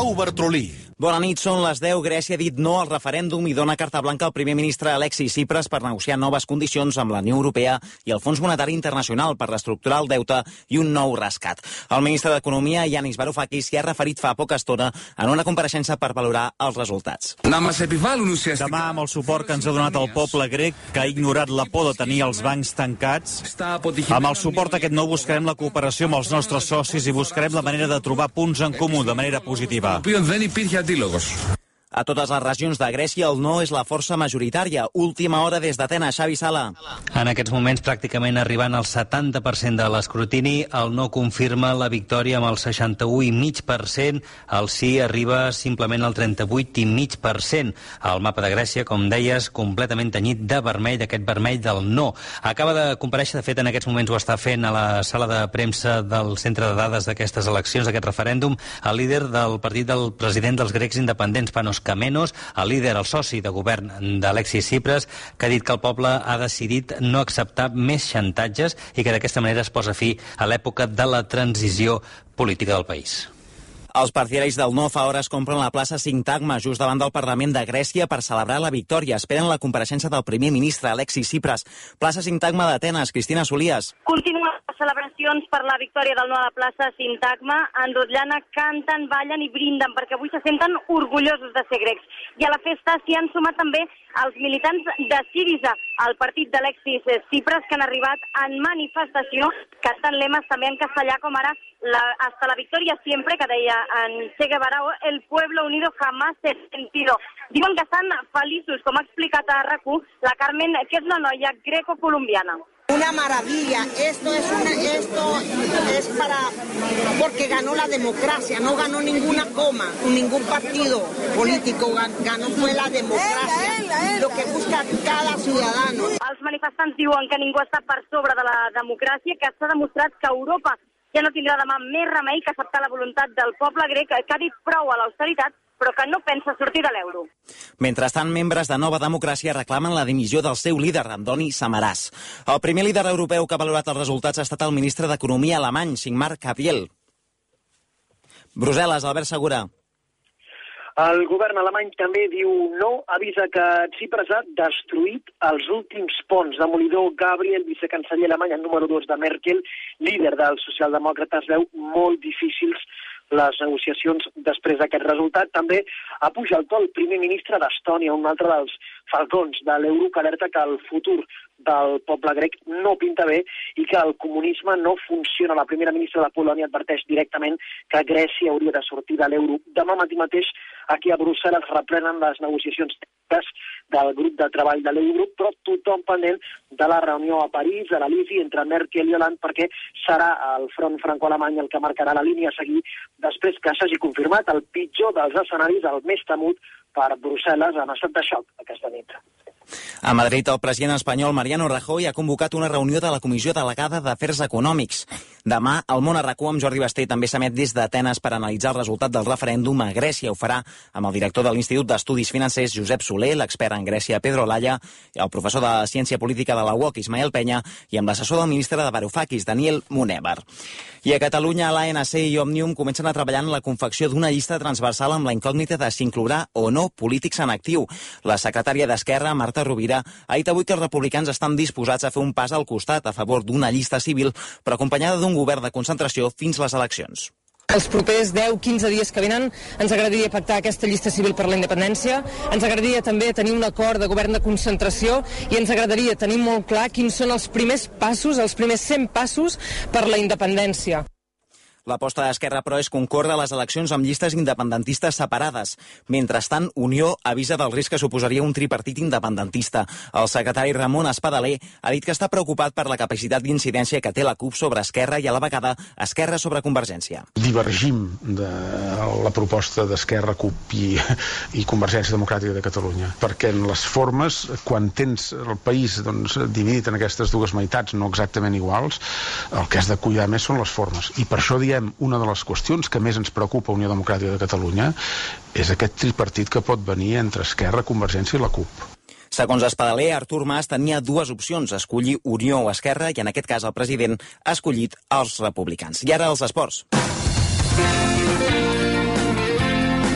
Pau Bartrolí. Bona nit, són les 10. Grècia ha dit no al referèndum i dona carta blanca al primer ministre Alexis Tsipras per negociar noves condicions amb la Unió Europea i el Fons Monetari Internacional per reestructurar el deute i un nou rescat. El ministre d'Economia, Yanis Varoufakis, s'hi ha referit fa poca estona en una compareixença per valorar els resultats. Demà, amb el suport que ens ha donat el poble grec, que ha ignorat la por de tenir els bancs tancats, amb el suport aquest nou buscarem la cooperació amb els nostres socis i buscarem la manera de trobar punts en comú de manera positiva. A totes les regions de Grècia, el no és la força majoritària. Última hora des d'Atenes, Xavi Sala. En aquests moments, pràcticament arribant al 70% de l'escrutini, el no confirma la victòria amb el 61,5%, el sí arriba simplement al 38,5%. El mapa de Grècia, com deies, completament tenyit de vermell, d'aquest vermell del no. Acaba de comparèixer, de fet, en aquests moments ho està fent a la sala de premsa del centre de dades d'aquestes eleccions, d'aquest referèndum, el líder del partit del president dels grecs independents, Panos Kamenos, el líder, el soci de govern d'Alexis Tsipras, que ha dit que el poble ha decidit no acceptar més xantatges i que d'aquesta manera es posa fi a l'època de la transició política del país. Els partidaris del no fa hores compren la plaça Sintagma, just davant del Parlament de Grècia, per celebrar la victòria. Esperen la compareixença del primer ministre, Alexis Tsipras. Plaça Sintagma d'Atenes, Cristina Solias. Continuen les celebracions per la victòria del no a la plaça Sintagma. En Rotllana canten, ballen i brinden, perquè avui se senten orgullosos de ser grecs. I a la festa s'hi han sumat també els militants de Syriza, el partit d'Alexis Tsipras, que han arribat en manifestació, cantant lemes també en castellà, com ara hasta la victòria siempre, que deia en Che Guevara, el pueblo unido jamás se sentido. Diuen que estan feliços, com ha explicat a RAC1 la Carmen, que és una noia greco-colombiana. Una maravilla, esto es porque ganó la democracia, no ganó ninguna coma, ningún partido político, ganó fue la democracia, lo que busca cada ciudadano. Els manifestants diuen que ningú està per sobre de la democràcia, que s'ha demostrat que Europa ja no tindrà demà més remei que acceptar la voluntat del poble grec, que ha dit prou a l'austeritat, però que no pensa sortir de l'euro. Mentrestant, membres de Nova Democràcia reclamen la dimissió del seu líder, Andoni Samaràs. El primer líder europeu que ha valorat els resultats ha estat el ministre d'Economia alemany, Sigmar Gabriel. Brussel·les, Albert Segura. El govern alemany també diu no, avisa que Tsipras ha destruït els últims ponts. Demolidor Gabriel, vicecanceller alemany, número 2 de Merkel, líder dels socialdemòcrates, veu molt difícils les negociacions després d'aquest resultat. També apuja el to el primer ministre d'Estònia, un altre dels falcons de l'euro, que alerta que el futur del poble grec no pinta bé i que el comunisme no funciona. La primera ministra de Polònia adverteix directament que Grècia hauria de sortir de l'euro. Demà mateix aquí a Brussel·les reprenen les negociacions tècniques del grup de treball de l'euro, però tothom pendent de la reunió a París, a l'Elisi, entre Merkel i Hollande, perquè serà el front franco-alemany el que marcarà la línia a seguir després que s'hagi confirmat el pitjor dels escenaris, el més temut per Brussel·les en estat de xoc aquesta nit. A Madrid, el president espanyol Mariano Rajoy ha convocat una reunió de la Comissió Delegada d'Afers Econòmics. Demà, el Món a RAC1 amb Jordi Basté també s'emet des d'Atenes per analitzar el resultat del referèndum a Grècia. Ho farà amb el director de l'Institut d'Estudis Financers, Josep Soler, l'expert en Grècia, Pedro Olaya, el professor de Ciència Política de la UOC, Ismael Peña, i amb l'assessor del ministre de Varoufakis, Daniel Munevar. I a Catalunya, l'ANC i Òmnium comencen a treballar en la confecció d'una llista transversal amb la incògnita de si inclourà o no polítics en actiu. La secretària d'Esquerra, Marta Rovira, ha dit avui que els republicans estan disposats a fer un pas al costat a favor d'una llista civil, però acompanyada d'un govern de concentració fins les eleccions. Els propers 10-15 dies que venen ens agradaria pactar aquesta llista civil per la independència, ens agradaria també tenir un acord de govern de concentració i ens agradaria tenir molt clar quins són els primers passos, els primers 100 passos per la independència. L'aposta d'Esquerra, però, és concórrer a les eleccions amb llistes independentistes separades. Mentrestant, Unió avisa del risc que suposaria un tripartit independentista. El secretari Ramon Espadaler ha dit que està preocupat per la capacitat d'incidència que té la CUP sobre Esquerra i, a la vegada, Esquerra sobre Convergència. Divergim de la proposta d'Esquerra, CUP i Convergència Democràtica de Catalunya, perquè en les formes, quan tens el país dividit en aquestes dues meitats no exactament iguals, el que has de cuidar més són les formes. I per això diem una de les qüestions que més ens preocupa a Unió Democràtica de Catalunya és aquest tripartit que pot venir entre Esquerra, Convergència i la CUP. Segons Espadaler, Artur Mas tenia dues opcions, escollir Unió o Esquerra, i en aquest cas el president ha escollit els republicans. I ara els esports.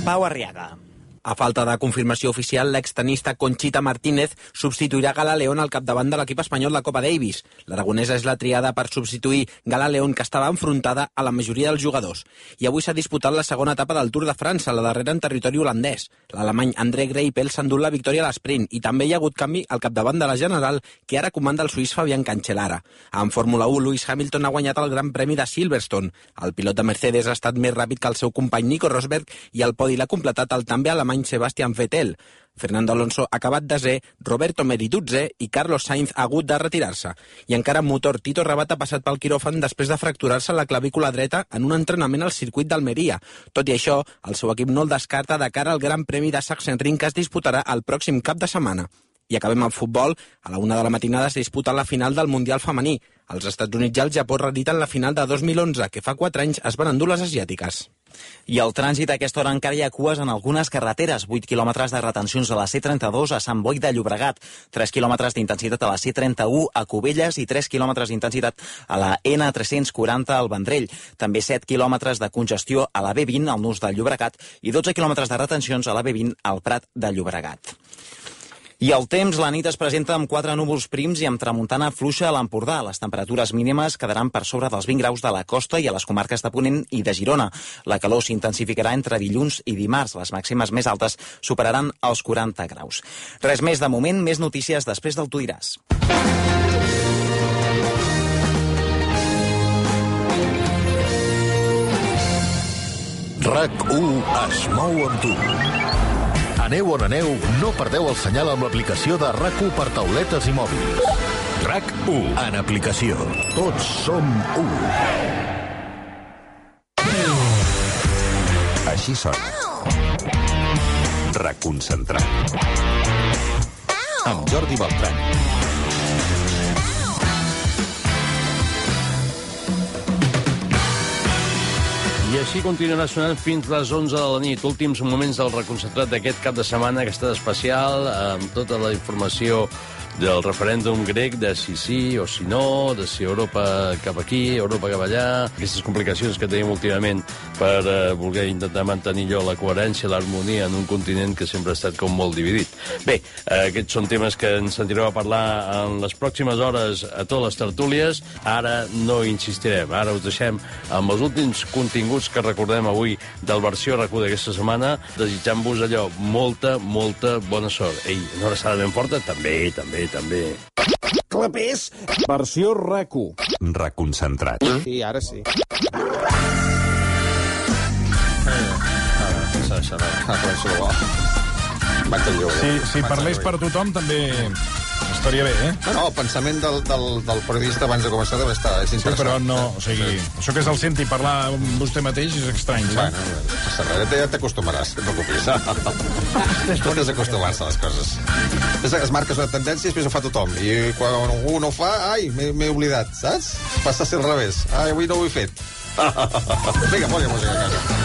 Pau Arriaga. A falta de confirmació oficial, l'extenista Conchita Martínez substituirà Gala León al capdavant de l'equip espanyol de Copa Davis. L'aragonesa és la triada per substituir Gala León, que estava enfrontada a la majoria dels jugadors. I avui s'ha disputat la segona etapa del Tour de França, la darrera en territori holandès. L'alemany André Greipel s'ha endut la victòria a l'esprint i també hi ha hagut canvi al capdavant de la general, que ara comanda el suís Fabián Cancellara. En Fórmula 1, Lewis Hamilton ha guanyat el Gran Premi de Silverstone. El pilot de Mercedes ha estat més ràpid que el seu company Nico Rosberg i el podi l'ha completat el també alemany Sebastian Vettel. Fernando Alonso ha acabat desè, Roberto Merituzze i Carlos Sainz ha hagut de retirar-se. I encara en motor, Tito Rabat ha passat pel quiròfan després de fracturar-se la clavícula dreta en un entrenament al circuit d'Almeria. Tot i això, el seu equip no el descarta de cara al Gran Premi de Sachsenring, que es disputarà el pròxim cap de setmana. I acabem amb futbol. A la 1 de la matinada es disputa la final del Mundial femení. Els Estats Units i el Japó reediten la final de 2011, que fa 4 anys es van endur les asiàtiques. I el trànsit a aquesta hora encara hi ha cues en algunes carreteres. 8 quilòmetres de retencions a la C32 a Sant Boi de Llobregat, 3 quilòmetres d'intensitat a la C31 a Cubelles i 3 quilòmetres d'intensitat a la N340 al Vendrell. També 7 quilòmetres de congestió a la B20 al Nus de Llobregat i 12 quilòmetres de retencions a la B20 al Prat de Llobregat. I el temps, la nit es presenta amb 4 núvols prims i amb tramuntana fluixa a l'Empordà. Les temperatures mínimes quedaran per sobre dels 20 graus de la costa i a les comarques de Ponent i de Girona. La calor s'intensificarà entre dilluns i dimarts. Les màximes més altes superaran els 40 graus. Res més de moment, més notícies després del Tu diràs. RAC1 es mou amb tu. Aneu on aneu, no perdeu el senyal amb l'aplicació de RAC1 per tauletes i mòbils. RAC1 en aplicació. Tots som 1. Així sona. Reconcentrat. Amb Jordi Beltran. I així continuarà sonant fins les 11 de la nit. Últims moments del reconcentrat d'aquest cap de setmana, que està especial, amb tota la informació del referèndum grec, de si sí o si no, de si Europa cap aquí, Europa cap allà, aquestes complicacions que tenim últimament per voler intentar mantenir allò la coherència, l'harmonia en un continent que sempre ha estat com molt dividit. Bé, aquests són temes que ens sentireu a parlar en les pròximes hores a totes les tertúlies. Ara no insistirem, ara us deixem amb els últims continguts que recordem avui del versió RAC1 d'aquesta setmana, desitjant-vos allò molta bona sort. Ei, una abraçada ben forta? També. Clapés, versió RAC1. Reconcentrat. Sí, ara sí. Si parlés per tothom, també estaria bé, eh? No, el pensament del periodista abans de començar deve estar, és interessant. Sí, però no, o sigui, això que se'l senti parlar amb vostè mateix és estrany, saps? Bueno, ja t'acostumaràs, no et preocupis. No és acostumar-se a les coses. Es marques una tendència i després ho fa tothom. I quan algú no ho fa, ai, m'he oblidat, saps? Passa a ser al revés. Ai, avui no ho he fet. Vinga, posa música a casa.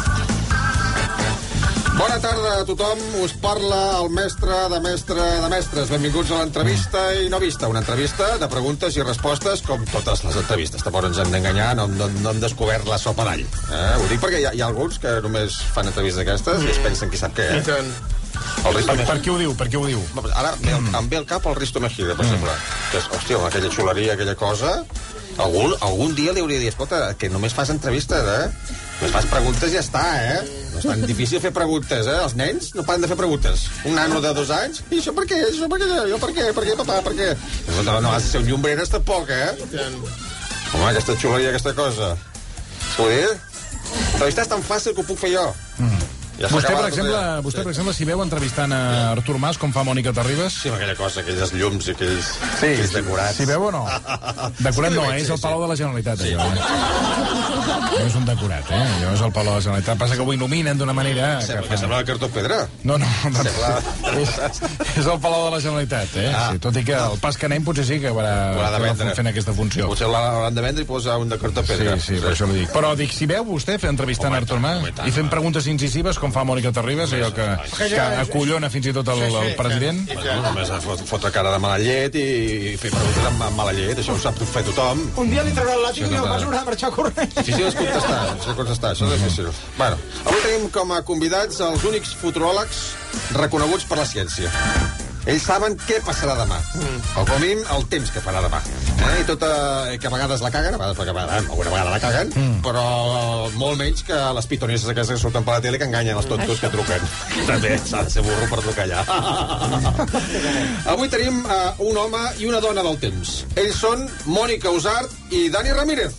Bona tarda a tothom, us parla el mestre de mestres. Benvinguts a l'entrevista i no vista. Una entrevista de preguntes i respostes, com totes les entrevistes. Tampoc ens hem d'enganyar, no hem descobert la sopa d'all. Ho dic perquè hi ha alguns que només fan entrevistes d'aquestes i es pensen qui sap què, I tant. Per què ho diu? Ara em ve al cap el Risto Mejide, per exemple. Que és, hòstia, aquella xuleria, aquella cosa... Algun dia li hauria de dir, escolta, que només fas entrevistes, Només fas preguntes i ja està, No és tan difícil fer preguntes, Els nens no paren de fer preguntes. Un nano de 2 anys, i això per què? Jo per què, papà, per què? No has de ser un llombreres tampoc, Home, aquesta xuleria, aquesta cosa. És que ho dic? L'entrevista és tan fàcil que ho puc fer jo. Ja vostè, per exemple, si veu entrevistant a Artur Mas, com fa Mònica Terribas... Sí, amb aquella cosa, aquells llums i aquells decorats. Si veu o no? Decorat no, és el Palau de la Generalitat, allò. No és un decorat, allò és el Palau de la Generalitat. Passa que ho il·luminen d'una manera... Que sembla el cartó pedra. No, és el Palau de la Generalitat, sí, tot i que el pas que anem potser sí que haurà fent aquesta funció. Potser l'hauran de vendre i posar un de cartó pedra. Sí, per això ho dic. Però dic, si veu vostè entrevistant Artur Mas i fent preguntes incisives com com fa Mònica Terribas, allò que acollona fins i tot el president? Només fotre cara de mala llet i fer preguntes amb mala llet, això ho sap fer tothom. Un dia li traurà el làtic i no pas una marxar corrent. Difícil és contestar, això és difícil. Bueno, avui tenim com a convidats els únics futuròlegs reconeguts per la ciència. Ells saben què passarà demà, o com a mínim el temps que farà demà. I tot, que a vegades la caguen, alguna vegada la caguen, però molt menys que les pitonisses aquestes que surten per la tele que enganyen els tontos que truquen. També s'ha de ser burro per trucar allà. Avui tenim un home i una dona del temps. Ells són Mònica Usart i Dani Ramírez.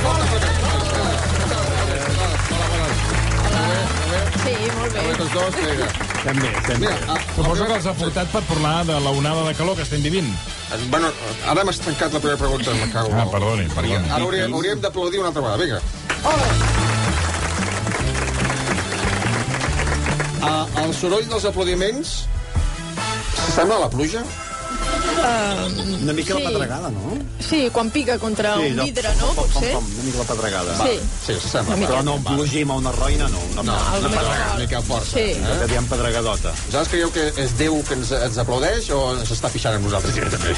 Sí, molt bé. Tots dos, També. Suposo que els ha portat per parlar de l'onada de calor que estem vivint. Bueno, ara m'has tancat la primera pregunta. Perdoni. Ara hauríem d'aplaudir una altra vegada. Vinga. El soroll dels aplaudiments s'assembla a la pluja? Una mica la pedregada, no? Sí, quan pica contra un vidre, no? Potser? Una mica la pedregada. Sí. Sí, s'assembla. Però no un plogim a una roina, no. Una pedregada, una mica força. Sí. Que diem pedregadota. Vosaltres creieu que és Déu que ens aplaudeix o s'està pixant amb nosaltres directament?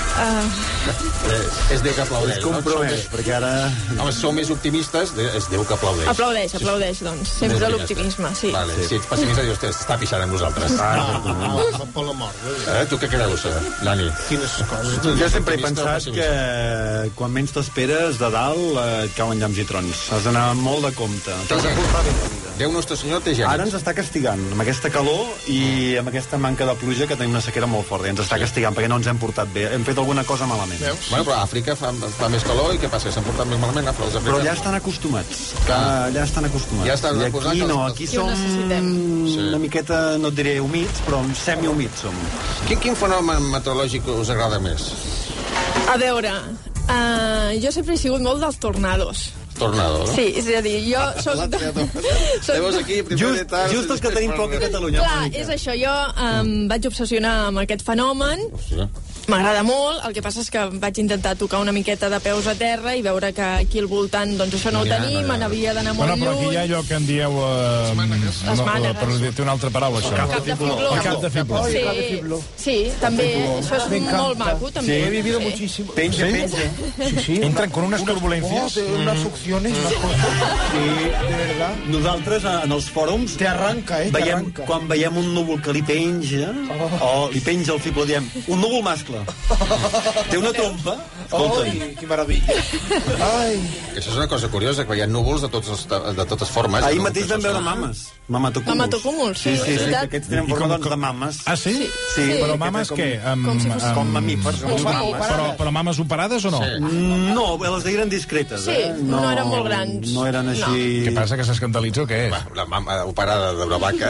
És Déu que aplaudeix. És compromès, perquè ara... Home, si sou més optimistes, és Déu que aplaudeix. Aplaudeix, doncs. Sempre l'optimisme, sí. Vale, si ets pessimista, dius, s'està pixant amb nosaltres. Per la mort. Tu què creus, Dani? Quines coses. Jo sempre he pensat que quan menys t'esperes de dalt et cauen llamps i trons. Has d'anar molt de compte. T'has de portar bé la vida. Déu nostre senyor té gènies. Ara ens està castigant amb aquesta calor i amb aquesta manca de pluja que tenim una sequera molt forta. I ens està castigant perquè no ens hem portat bé. Hem fet alguna cosa malament. Bueno, però a Àfrica fa més calor i què passa? S'han portat més malament, però allà estan acostumats. Allà estan acostumats. Ja estan I aquí no, aquí som una miqueta, no et diré humits, però semi-humits som. Quin fenomen meteorològic us agrada més? A veure, jo sempre he sigut molt dels tornados. Tornado, no? Sí, és a dir, jo soc... Veus aquí, just els que tenim poc a Catalunya. Clar, és això, jo vaig obsessionar amb aquest fenomen. M'agrada molt, el que passa és que vaig intentar tocar una miqueta de peus a terra i veure que aquí al voltant, doncs això no ho tenim, n'havia d'anar molt lluny. Però aquí hi ha allò que en dieu... Les mànegues. Però té una altra paraula, això. El cap de fibló. El cap de fibló. Sí, també, això és molt maco, també. Sí, he vivido muchísimo. Penja. Sí. Entran con unas turbulencias. Unas succiones, unas cosas. Sí, de verdad. Nosaltres, en els fòrums... Te arranca, quan veiem un núvol que li penja, o li penja el fibló, diem, un núvol mascle. Té una trompa. Ai, que meravella. Ai. Això és una cosa curiosa, que hi ha núvols de totes formes. Ahir mateix vam veure mames. Mamatocúmuls, sí. Aquests tenen forma de mames. Ah, sí? Sí. Però mames què? Com mamífers. Però mames operades o no? No, les eren discretes. Sí, no eren molt grans. No eren així... Què passa, que s'escandalitza o què és? La mama operada d'una vaca.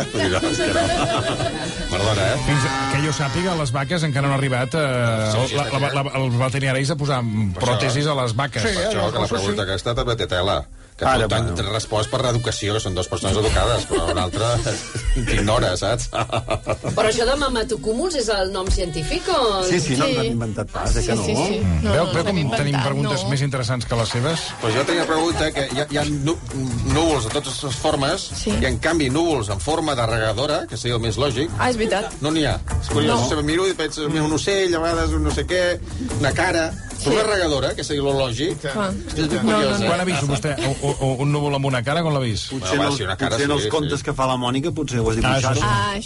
Perdona, Fins que jo sàpiga, les vaques encara no han arribat el veterinari a posar pròtesis a les vaques. Per això que la pregunta aquesta també té tela. Que tu t'has respost per l'educació, que són dues persones educades, però una altra t'ignora, saps? Però això de mamatocúmuls és el nom científic o...? Sí, no l'han inventat pas, que no. Veu com tenim preguntes més interessants que les seves? Pues jo tenia una pregunta, que hi ha núvols de totes les formes, i en canvi núvols en forma de regadora, que seria el més lògic. Ah, és veritat. No n'hi ha. És curiós, miro i penso, un ocell, a vegades un no sé què, una cara... Però una regadora, que seria lo lògic. Quan ha vist vostè un núvol amb una cara, com l'ha vist? Potser en els contes que fa la Mònica, potser ho has dibuixat.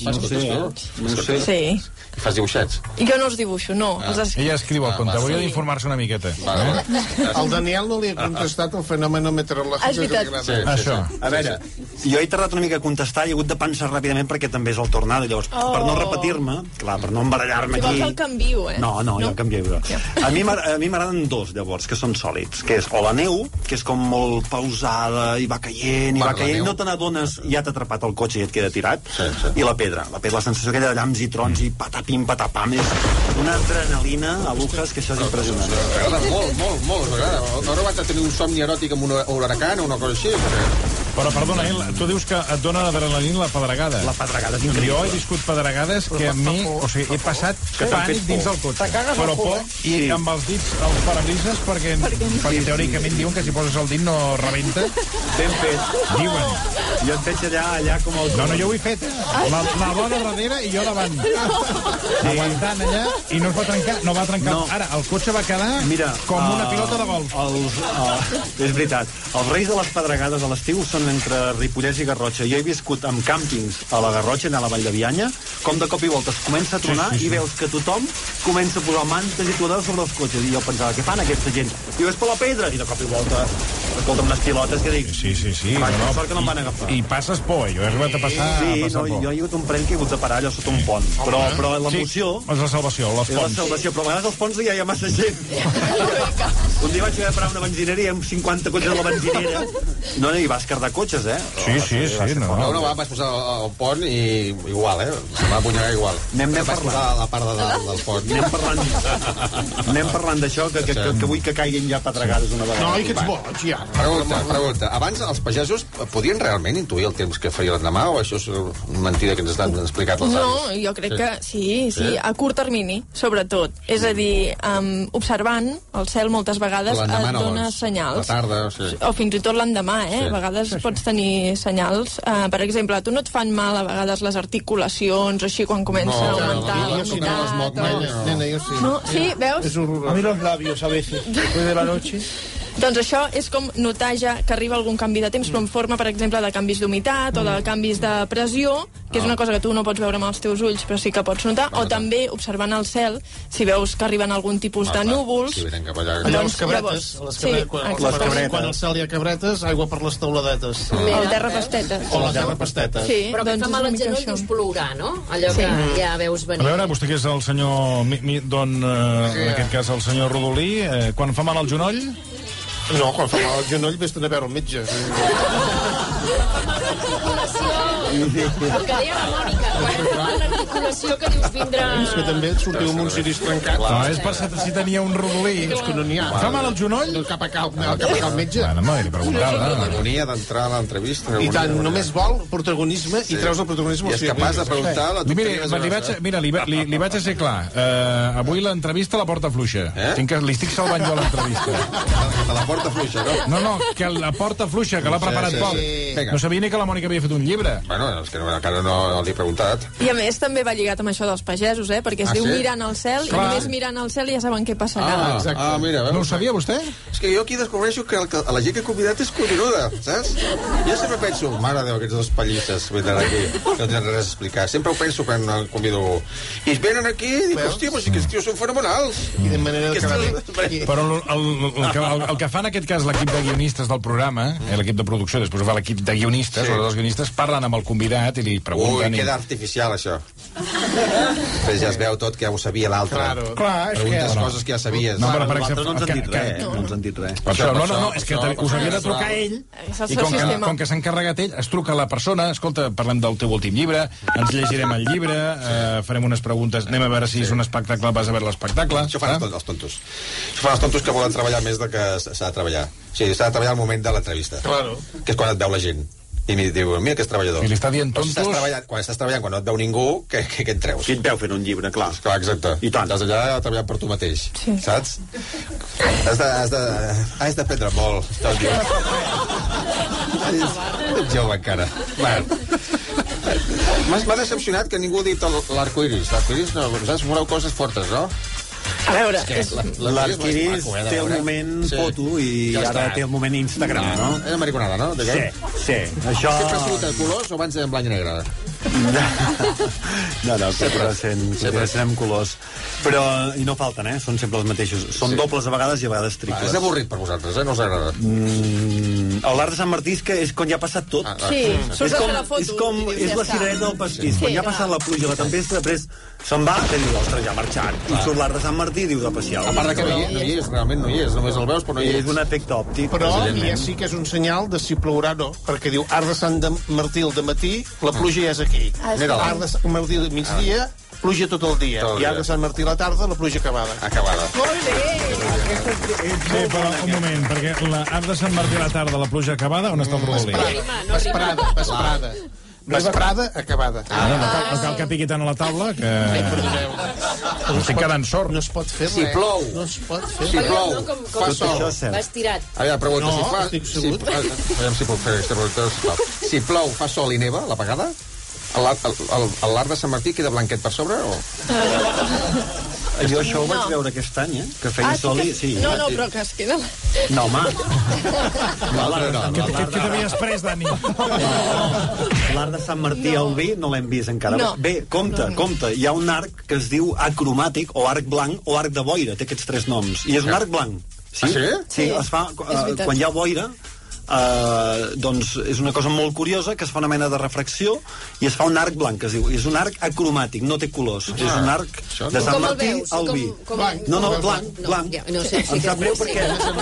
No sé. Sí. Fas dibuixets? Jo no els dibuixo, no. Ella escriu el conte, hauria d'informar-se una miqueta. Al Daniel no li ha contestat el fenòmeno meteorològic. És veritat. Això. A veure, jo he tardat una mica a contestar i he hagut de pensar ràpidament perquè també és el tornado. Llavors, per no repetir-me, clar, per no embarallar-me aquí... Si vols el canvio, No, jo el canvio. A mi m'agraden dos, llavors, que són sòlids, que és o la neu, que és com molt pausada i va caient, no te n'adones i ja t'ha atrapat el cotxe i et queda tirat, i la pedra, la sensació aquella de llamps i trons i patapim, patapam, és una adrenalina a lujas, que això és impressionant. M'agrada molt, m'agrada. No vas a tenir un somni eròtic amb un huracan o una cosa així? Però, perdona, tu dius que et dona adrenalina la pedregada. La pedregada és increïble. Jo he viscut pedregades que a mi... O sigui, he passat pànic dins del cotxe. Però por, i amb els dits, els parabrises, perquè teòricament diuen que si poses el dit no rebenta. Ben fet. Diuen. Jo et veig allà com el... No, jo ho he fet. La dona darrere i jo davant. Aguantant allà, i no es va trencar. No va trencar. Ara, el cotxe va quedar com una pilota de golf. És veritat. Els reis de les pedregades a l'estiu són entre Ripollès i Garrotxa. Jo he viscut amb càmpings a la Garrotxa, a la Vall de Bianya, com de cop i volta es comença a tronar i veus que tothom comença a posar mantes i tuadors sobre els cotxes. I jo pensava, què fan aquesta gent? Diu, és per la pedra. I de cop i volta escolta unes pilotes que dic... Sí. Sort que no em van agafar. I passes por, jo he arribat a passar por. Jo he hagut un parell que he hagut de parar allò sota un pont. Però l'emoció... És la salvació, les ponts. És la salvació, però a vegades als ponts ja hi ha massa gent. Un dia vaig haver de parar una benzineria amb 50 cotxes a la benzinera. No, i vas cardar cotxes, Sí. No, vas posar el pont i igual, se va punyegar igual. Vas posar la part de dalt del pont. Anem parlant d'això, que vull que caiguin ja pedregades una vegada. No, que ets boig, ja. Pregunta. Abans els pagesos podien realment intuir el temps que faria l'endemà o això és una mentida que ens estan explicant els avis? No, jo crec que sí, a curt termini, sobretot. És a dir, observant el cel moltes vegades et dona senyals. La tarda, o fins i tot l'endemà, A vegades pots tenir senyals. Per exemple, a tu no et fan mal a vegades les articulacions, així, quan comença a augmentar la humitat? Nena, jo sí. No, sí, veus? Es horroroso. A mí los labios a veces, después de la noche... Doncs això és com notar ja que arriba algun canvi de temps, però en forma, per exemple, de canvis d'humitat o de canvis de pressió, que és una cosa que tu no pots veure amb els teus ulls, però sí que pots notar, o també observant el cel, si veus que arriben algun tipus de núvols... Allà les cabretes, quan al cel hi ha cabretes, aigua per les teuladetes. O terra pastetes. O la terra pastetes. Però que fa mal al genoll dius plourà, no? Allò que ja veus venir. A veure, vostè que és el senyor, en aquest cas el senyor Rodolí, quan fa mal al genoll... No, quan fa mal al genoll vés-te'n a veure el metge. El que deia la Mònica, quan fa l'articulació que dius vindrà... És que també et sortiu amb un ciris trencat. No, és per si tenia un rodolí. És que no n'hi ha. Fa mal al genoll? Cap a cal metge. No m'he preguntat. L'agonia d'entrar a l'entrevista. I tant, només vol protagonisme i treus el protagonisme. I és capaç de preguntar la Mira, li vaig a ser clar. Avui l'entrevista a la porta fluixa. Li estic salvant jo l'entrevista. A la porta fluixa, no? No, que la porta fluixa, que l'ha preparat poc. No sabia ni que la Mònica havia fet un llibre. Bueno, és que encara no l'he preguntat. I a més també va lligat amb això dels pagesos, perquè es diu mirant al cel, i només mirant al cel ja saben què passarà. Mira, no ho sabia vostè? És que jo aquí descobreixo que la gent que he convidat és collinuda, saps? Jo sempre penso, mare de Déu, aquests dos pallisses vindran aquí, que no tenen res a explicar. Sempre ho penso quan el convido. I es venen aquí i dic, hòstia, però si aquests tios són fenomenals. I de manera que... Però el que fa en aquest cas l'equip de guionistes del programa, l'equip de producció, després ho fa l'equip de guionistes, els guionistes parlen amb el convidat i li pregunten... Queda artificial, això. Després ja es veu tot que ja ho sabia l'altre. Clar, és que... Preguntes coses que ja sabies. No, per exemple... No ens han dit res. No, és que us havia de trucar ell, i com que s'ha encarregat ell, es truca a la persona, escolta, parlem del teu últim llibre, ens llegirem el llibre, farem unes preguntes, anem a veure si és un espectacle, vas a veure l'espectacle... Això fan els tontos. Això fan els tontos que volen treballar més del que s'ha de treballar. Sí, s'ha de treballar al moment de l'entrevista. Que és quan et veu la gent. I em diu, mira que és treballador. I li està dient tontos... Quan estàs treballant, quan no et veu ningú, què et treus? Qui et veu fent un llibre, clar. Clar, exacte. I tant. Estàs allà treballant per tu mateix, saps? Has d'aprendre molt. Ets jove encara. M'ha decepcionat que ningú ha dit l'arcoiris. L'arcoiris, no, saps, voleu coses fortes, no? A veure, l'arquiris té el moment foto i ara té el moment Instagram, no? És americonada, no? Sí. Això... Sempre ha sigut de colors o abans en blanc i negre? No, sempre sent en colors. Però, i no falten, són sempre els mateixos. Són dobles a vegades i a vegades triples. És avorrit per vosaltres, no us agrada? L'art de Sant Martí és que és quan ja ha passat tot. Sí, surts a fer la foto. És la cirereta del pastís. Quan ja ha passat la pluja, la tempesta, després se'n va, que diu, ostres, ja ha marxat. I surt l'art de Sant Martí i diu de pacial. A part que no hi és, realment no hi és, només el veus, però no hi és. És un efecte òptic. Però ja sí que és un senyal de si plourà o no, perquè diu art de Sant Martí al dematí, la pluja ja és aquí. Art de Sant Martí al migdia, pluja tot el dia. I Arc de Sant Martí a la tarda, la pluja acabada. Molt bé! Bé, però un moment, perquè l'Arc de Sant Martí a la tarda, la pluja acabada, on està el Rodolí? Vesprada. Vesprada acabada. No cal que piqui tant a la taula, que... Estic quedant sort. No es pot fer res. Si plou. No es pot fer Si plou, fa sol. Vas tirat. A veure, pregunta, No, si fa... estic segut. Aviam si puc fer aquesta pregunta, sisplau. Si plou, fa sol i neva, la vegada? L'arc de Sant Martí queda blanquet per sobre, o...? Jo això ho vaig veure aquest any, que feia sol i... Sí. No, però que es queda... No, home. Què t'havies pres, Dani? L'arc de Sant Martí al vi no l'hem vist encara. No. Bé, compte. Hi ha un arc que es diu acromàtic, o arc blanc, o arc de boira. Té aquests 3 noms. I és un arc blanc. Sí? Sí, es fa... Quan hi ha boira, doncs és una cosa molt curiosa, que es fa una mena de refracció i es fa un arc blanc, que es diu. És un arc acromàtic, no té colors. És un arc de Sant Martí al vi. No, blanc. No sé, em sap greu perquè...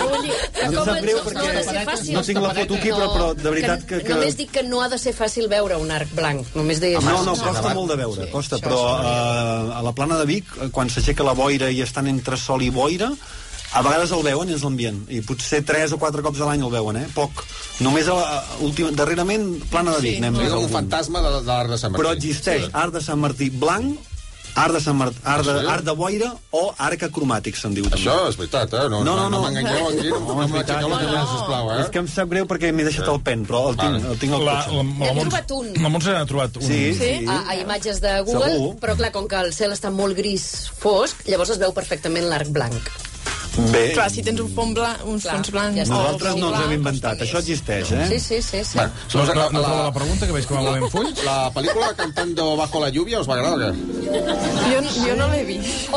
No tinc la foto aquí, però de veritat que... Només dic que no ha de ser fàcil veure un arc blanc. Només deia això. No, costa molt de veure, costa. Però a la Plana de Vic, quan s'aixeca la boira i estan entre sol i boira, a vegades el veuen, és l'ambient, i potser 3 o 4 cops a l'any el veuen, poc. Només darrerament, Plana de Vic. És un fantasma de l'Arc de Sant Martí. Però existeix Arc de Sant Martí blanc, arc de boira o arc acromàtic, se'n diu també. Això és veritat, No m'enganyeu aquí, no m'aixequeu la cabeza, sisplau, És que em sap greu perquè m'he deixat el pen, però el tinc al cotxe. N'hem trobat un. La Montse n'ha trobat un. Sí. A imatges de Google, però clar, com que el cel està molt gris fosc, llavors es veu perfectament l'arc blanc. Bé. Clar, si tens uns fons blancs... Nosaltres no ens hem inventat, això existeix, Sí. La pregunta, que veig que va movent fulls. La pel·lícula Cantando bajo la lluvia us va agradar o què? Jo no l'he vist.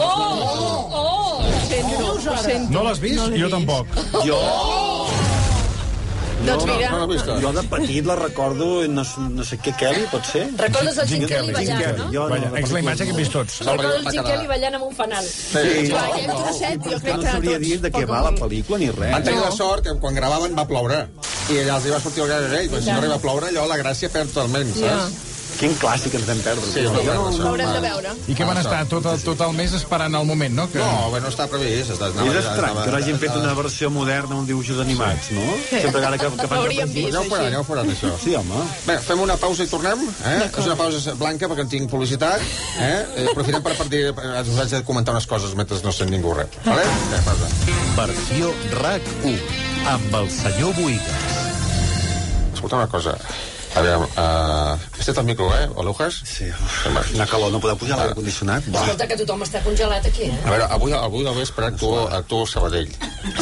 No l'has vist? Jo tampoc. Doncs mira... Jo de petit la recordo, no sé què, Kelly, pot ser? Recordes el Jim Kelly ballant, no? És la imatge que hem vist tots. Recordo el Jim Kelly ballant amb un fanal. No sabria dir de què va la pel·lícula ni res. Van tenir la sort que quan gravaven va ploure. I allà els hi va sortir el gai aquell, però si no arriba a ploure, allò la gràcia perd totalment, saps? Quin clàssic ens vam perdre. Sí, l'haurem de veure. I què van estar tot el mes esperant el moment, no? No, no està previst. És estrany que no hagin fet una versió moderna, un dibuixos animats, no? Sempre que fan... L'hauríem vist, ja ho faran, això. Sí, home. Bé, fem una pausa i tornem. És una pausa blanca perquè en tinc publicitat. Aprofitem per partir... Us haig de comentar unes coses mentre no sent ningú res. Vale? Versió RAC1 amb el senyor Boigas. Escolta una cosa. A veure, este és el micro, Olujas? Sí, la calor, no podeu pujar l'aire condicionat. Escolta, que tothom està congelat aquí, A veure, avui al vespre actuo a Sabadell.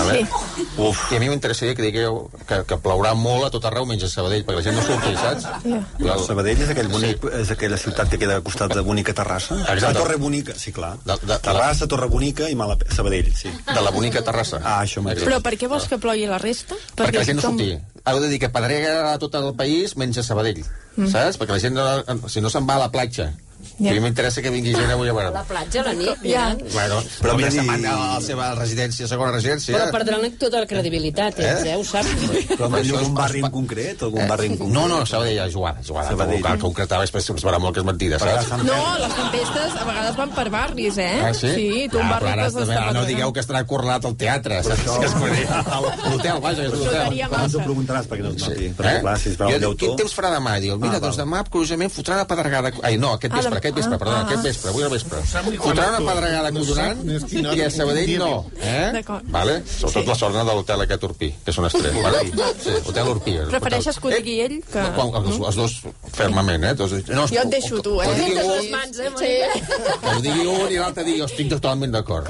I a mi m'interessaria que digueu que plourà molt a tot arreu menys a Sabadell, perquè la gent no surti, saps? Sabadell és aquella ciutat que queda al costat de Bonica Terrassa? A Torre Bonica, sí, clar. Terrassa, Torre Bonica i Sabadell, sí. De la Bonica Terrassa. Això mateix. Però per què vols que plogui la resta? Perquè la gent no surti. Heu de dir que pedrega a tot el país menys a Sabadell, saps? Perquè la gent, si no se'n va a la platja, a mi m'interessa que vingui gent avui a veure. A la platja, a la nit, Bueno, però ja se'n van a la seva residència, segona residència. Però perdran tota la credibilitat, ho saps? Però algun barri en concret? No, Sabadell, jugada. Cal concretar, després es veurà molt que és mentida, saps? No, les tempestes a vegades van per barris, Ah, sí? Sí, tu un barri que has no digueu que estarà correlat al teatre, saps? L'hotel, vaja, és l'hotel. No t'ho preguntaràs perquè no es noti. Perquè, clar, si es veu el llautó... Quin temps farà demà? Diu, mira, doncs demà, curiosament, fotrà una pedregada... Ai, no, aquest vespre, avui al vespre. Fotrà una pedregada collonant i a Sabadell no. Vale? Sobretot la zona de l'hotel aquest Urpí, que és un estrès. Sí, hotel Urpí. Prefereixes que ho digui ell? Els dos fermament, Jo et deixo tu, les mans, que ho digui un i l'altre digui, estic totalment d'acord.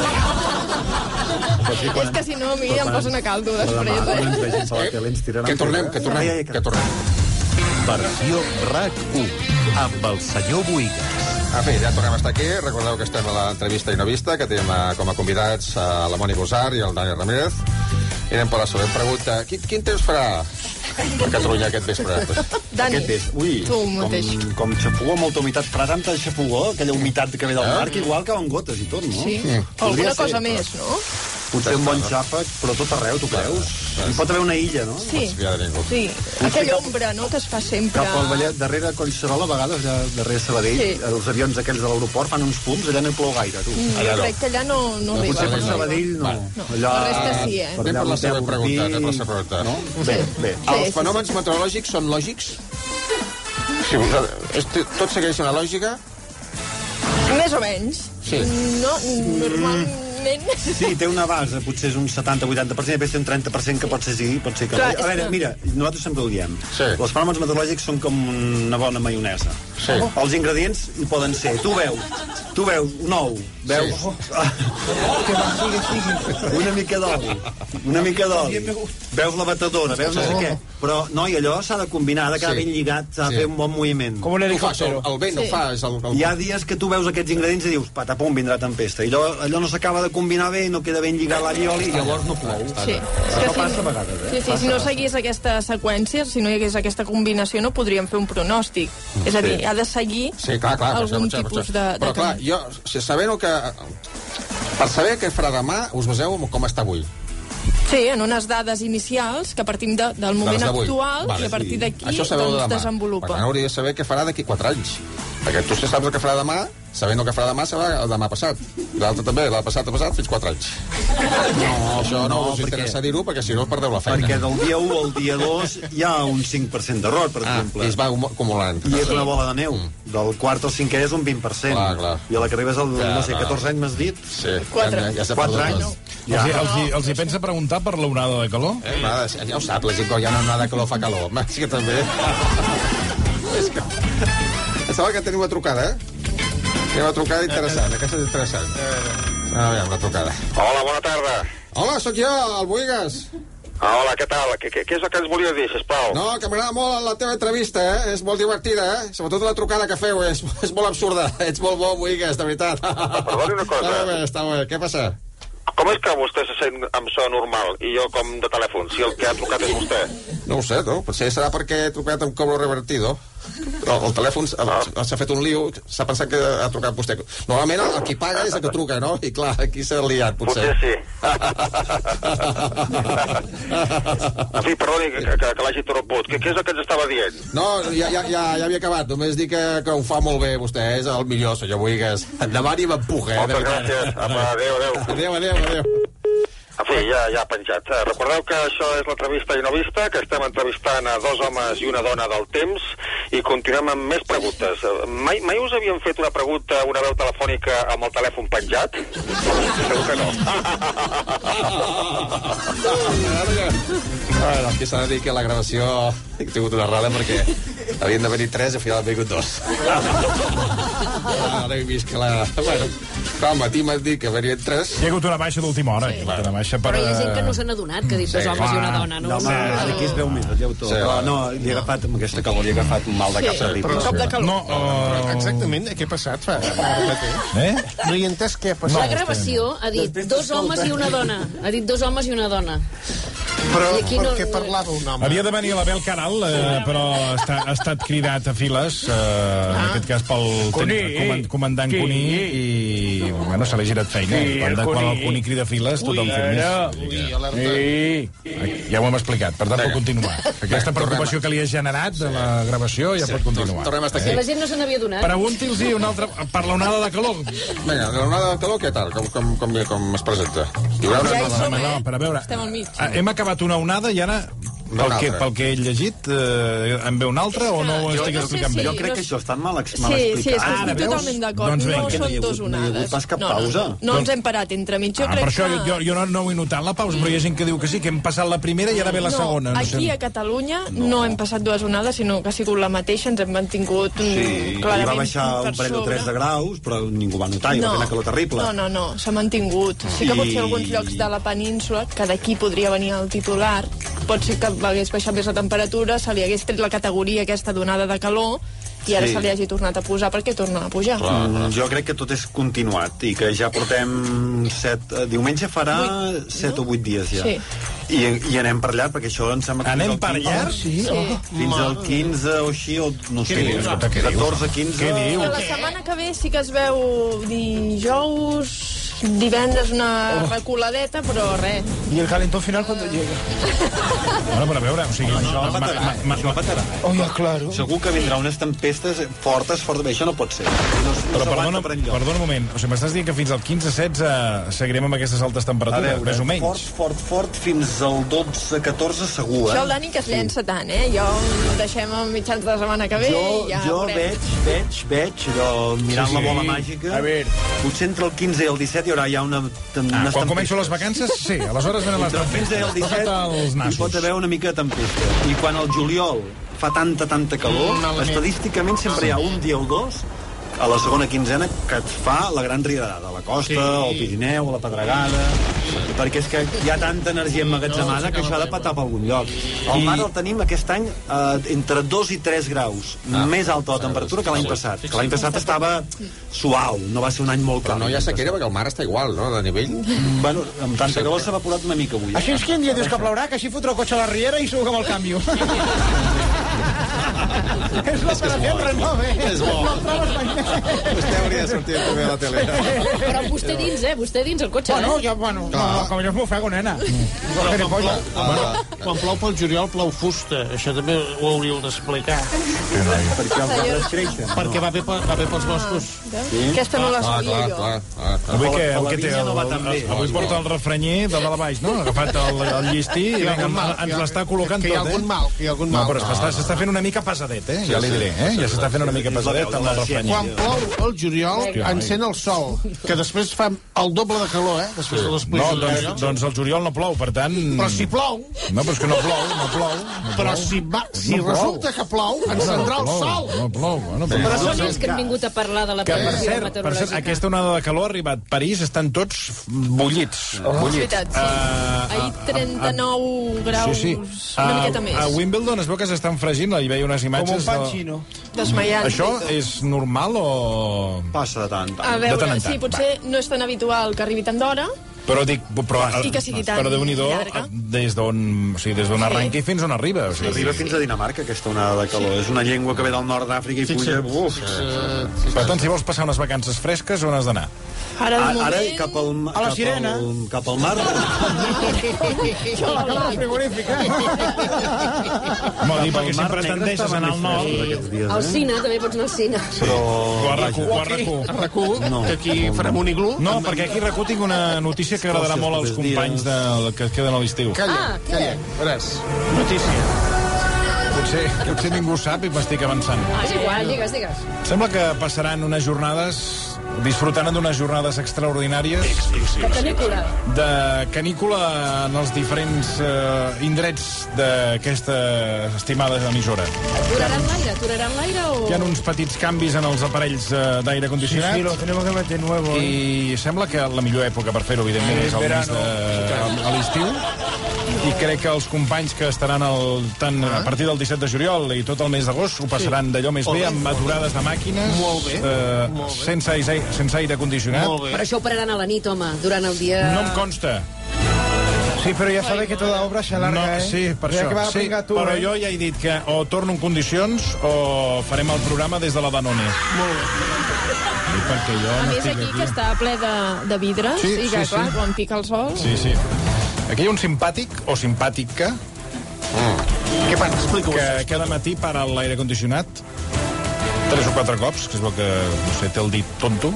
És que si no, a mi em posen a caldo després. Que tornem. Versió RAC1 amb el senyor Boigas. En fi, ja tornem a estar aquí. Recordeu que estem a l'entrevista i no vista, que tenim com a convidats a la Moni Bosar i el Dani Ramírez. I anem per la següent pregunta. Quin temps farà a Catalunya aquest vespre? Dani, tu mateix. Com xafogó, molta humitat. Farà tanta xafogó, aquella humitat que ve del mar, que igual cauen gotes i tot, no? Sí. Alguna cosa més, no? Potser un bon xàfec, però tot arreu, tu creus? Hi pot haver una illa, no? Sí, aquella ombra, no?, que es fa sempre... Cap al Vallès, darrere Collserola, a vegades, allà darrere Sabadell, els avions aquells de l'aeroport fan uns fums, allà no hi plou gaire, tu. Jo crec que allà no arriba. Potser per Sabadell, no. La resta sí, Anem per la seva pregunta. Bé. Els fenòmens meteorològics són lògics? Tot segueix una lògica? Més o menys. Sí. No, normalment... Sí, té una base, potser és un 70-80%, després té un 30% que pot ser sí, pot ser que... Clar, a veure, mira, nosaltres sempre ho diem. Sí. Els fenòmens meteorològics són com una bona maionesa. Sí. Els ingredients hi poden ser. Tu veus un ou, veus... Una mica d'oli, veus la batedora, veus no sé què. Però, noi, allò s'ha de combinar, ha de quedar ben lligat, s'ha de fer un bon moviment. Com un helicòptero. El vent ho fa. Hi ha dies que tu veus aquests ingredients i dius, patapum, vindrà tempesta. I allò no s'acaba de combinar bé, no queda ben lligat l'all i oli, i llavors no plou. Sí. Això passa a vegades, Sí, si no seguís aquesta seqüència, si no hi hagués aquesta combinació, no podríem fer un pronòstic. És a dir, ha de seguir algun tipus de... Però clar, jo, sabent que... Per saber què farà demà, us baseu en com està avui. Sí, en unes dades inicials que partim del moment actual i a partir d'aquí desenvolupa. Per tant, hauria de saber què farà d'aquí 4 anys. Perquè tu saps el que farà demà, sabent el que farà demà, serà el demà passat. L'altre també, l'ha passat fins 4 anys. Això no us interessa dir-ho, perquè si no perdeu la feina. Perquè del dia 1 al dia 2 hi ha un 5% d'error, per exemple. I es va acumulant. I és una bola de neu. Del quart al 5è és un 20%. Clar. I a la que arribes al, 14 anys m'has dit? Sí. 4. Ja 4 anys. Els hi pensa preguntar per l'onada de calor? Ja ho sap, la gent que hi ha una onada de calor fa calor. Sí que també. És que... Em sembla que tenim una trucada, Tenim una trucada interessant, aquesta és interessant. Aviam, una trucada. Hola, bona tarda. Hola, sóc jo, el Buigas. Hola, què tal? Què és el que ens volia dir, sisplau? No, que m'agrada molt la teva entrevista, És molt divertida, Sobretot la trucada que feu, és molt absurda. Ets molt bo, Buigas, de veritat. Perdoni una cosa. Està bé. Què passa? Com és que vostè se sent amb so normal i jo com de telèfon, si el que ha trucat és vostè? No ho sé, no? Potser serà perquè he trucat amb cobro revertido. El telèfon s'ha fet un lío, s'ha pensat que ha trucat vostè. Normalment el qui paga és el que truca, no? I clar, aquí s'ha liat, potser. Potser sí. En fi, perdoni que l'hagi interromput. Què és el que ens estava dient? No, ja havia acabat. Només dic que ho fa molt bé vostè. És el millor, senyor Buigas. Endavant i m'empuja, Moltes gràcies. Adéu. Adéu. En fi, ja ha penjat. Recordeu que això és l'entrevista i no vista, que estem entrevistant a 2 homes i una dona del temps i continuem amb més preguntes. Mai us havien fet una pregunta, una veu telefònica amb el telèfon penjat? Segur que no. Aquí s'ha de dir que la gravació he tingut una errada perquè havien de venir 3 i al final han vingut 2. Ara he vist que Bueno, clar, al matí m'han dit que venien 3. Hi ha hagut una baixa d'última hora. Però hi ha gent que no se n'ha adonat, que ha dit 2 homes i una dona. No, aquí es veu més, el lleutor. Però no, li ha agafat, amb aquesta calor, li ha agafat un mal de cap terrible. Cop de calor. No, exactament, què ha passat? No hi he entès què ha passat. La gravació ha dit 2 homes i una dona. Ha dit 2 homes i una dona. Però per què parlava un home? Havia de venir l'Abel Caral, però ha estat cridat a files, en aquest cas pel comandant Cuní, i bueno, se l'ha girat feina. Quan el Cuní crida files, tothom firmes. Ja ho hem explicat, per tant pot continuar. Aquesta preocupació que li ha generat de la gravació ja pot continuar. Tornem a estar Si aquí. la gent no se n'havia adonat. Pregunti'ls una altra per l'onada de calor. Vinga, l'onada de calor, què tal? Com es presenta? Ja hi som, Per a veure, estem al mig. hem acabat una onada i ara, pel que he llegit, en ve una altra o no ho estic explicant bé? Jo crec que això està mal explicat. Sí, és que estic totalment d'acord. No són 2 onades. No hi ha hagut pas cap pausa. No ens hem parat entremig. Per això jo no ho he notat la pausa, però hi ha gent que diu que sí, que hem passat la primera i ara ve la segona. Aquí a Catalunya no hem passat 2 onades, sinó que ha sigut la mateixa, ens hem mantingut clarament per sobre. Sí, va baixar un parell o 3 de graus, però ningú va notar, i va fer una calor terrible. No, s'ha mantingut. Sí que potser alguns llocs de la península, que d'aquí podria venir el titular, pot ser que hagués baixat més la temperatura, se li hagués tret la categoria aquesta d'onada de calor i ara se li hagi tornat a posar perquè torna a pujar. Jo crec que tot és continuat i que ja portem 7... Diumenge farà 7 o 8 dies ja. I anem per llarg, perquè això em sembla que... Anem per llarg? Sí. Fins al 15 o així, o no sé, 14, 15... La setmana que ve sí que es veu dijous, divendres una reculadeta, però res. I el calentón final cuando llega. Bueno, però a veure, o sigui... Això patarà. Oh, ja, claro. Segur que vindrà unes tempestes fortes. Bé, això no pot ser. Però perdona un moment, o sigui, m'estàs dient que fins al 15-16 seguirem amb aquestes altes temperatures, a veure, més o menys. Fort, fins al 12-14 segur, Això el Dani que es llença tant, Jo ho deixem a mitjans de la setmana que ve i ja jo veurem. veig, mirant la bola màgica, a veure, potser entre el 15 i el 17 hi haurà ja unes quan començo les vacances, sí, aleshores venen les tempestes. Entre el 15 i el 17 hi pot haver una mica de tempesta. I quan al juliol fa tanta calor, estadísticament sempre hi ha un dia o dos a la segona quinzena que et fa la gran riadada, a la costa, al Pirineu, a la Pedregada, perquè és que hi ha tanta energia emmagatzemada que això ha de petar per algun lloc. El mar el tenim aquest any entre 2 i 3 graus, més alta la temperatura que l'any passat. Que l'any passat estava suau, no va ser un any molt clar. Però no hi ha sequera perquè el mar està igual, no?, de nivell. Bueno, amb tanta calor s'ha evaporat una mica avui. Així és que un dia dius que plourà, que així fotrà el cotxe a la riera i segur que amb el canvi. És l'operació Renove. És bo. Vostè hauria de sortir també a la tele. Però vostè dins, vostè dins el cotxe, Bueno, com jo m'ofego, nena. Quan plou pel juliol, plou fusta. Això també ho hauríeu d'explicar. Perquè els arbres creixen. Perquè va bé pels boscos. Aquesta no la sabia jo. Avui què té? Avui porta el refrenyer de dalt a baix, no? Ha agafat el llistí i ens l'està col·locant tot, Que hi ha algun mal. No, però s'està fent una mica pesadet, ja li diré, Ja s'està fent una mica pesadet amb el refrenyer. Quan plou el juliol, encén el sol, que després fa el doble de calor, després de les pluges del juliol. Doncs el juliol no plou, per tant... Però si plou... No, però és que no plou. Però si resulta que plou, encendrà el sol. No plou. Però són ells que han vingut a parlar de la previsió meteorològica. Per cert, aquesta onada de calor ha arribat. París estan tots bullits. Ahir 39 graus, una miqueta més. A Wimbledon es veu que s'estan fregint, hi veia unes imatges... Com un pan xino. Desmaiant. Això és normal o...? Passa de tant en tant. A veure, sí, potser no és tan habitual que arribi tant d'hora, però i que sigui tan Déu-n'hi-do, des d'on arrenqui fins on arriba. Arriba fins a Dinamarca, aquesta onada de calor. És una llengua que ve del nord d'Àfrica i puja... Per tant, si vols passar unes vacances fresques, on has d'anar? Ara cap al a la Sirena. Cap al mar. A la cala frigorífica. Vol dir, perquè sempre tendeixes a anar al nord. Al cine, també pots anar al cine. Però... O a RAC1. Que aquí farem un iglú. No, perquè aquí a RAC1 tinc una notícia que agradarà molt als companys que es queden a l'estiu. Calla. Veràs. Notícia. Potser ningú sap i m'estic avançant. És igual, digues. Sembla que passaran unes jornades, disfrutaran d'unes jornades extraordinàries De canícula. de canícula en els diferents indrets d'aquesta estimada emissora. Aturaran l'aire o...? Hi ha uns petits canvis en els aparells d'aire condicionat. Sí, lo tenemos que meter nuevo. I sembla que la millor època per fer-ho, evidentment, és el mes a l'estiu. I crec que els companys que estaran tant a partir del 17 de juliol i tot el mes d'agost ho passaran d'allò més bé, amb aturades de màquines, sense aire condicionat. Però això ho pararan a la nit, home, durant el dia... No em consta. Sí, pero ya sabe que toda obra se alarga, Sí, per això. Sí, però jo ja he dit que o torno en condicions o farem el programa des de la Danone. Molt bé. Perquè jo A més, aquí que està ple de vidres i que, clar, quan pica el sol... Sí. Aquí hi ha un simpàtic o simpàtica Què passa? Explica-ho. que cada matí para l'aire condicionat 3 o 4 cops, que és el que, no sé, té el dit tonto.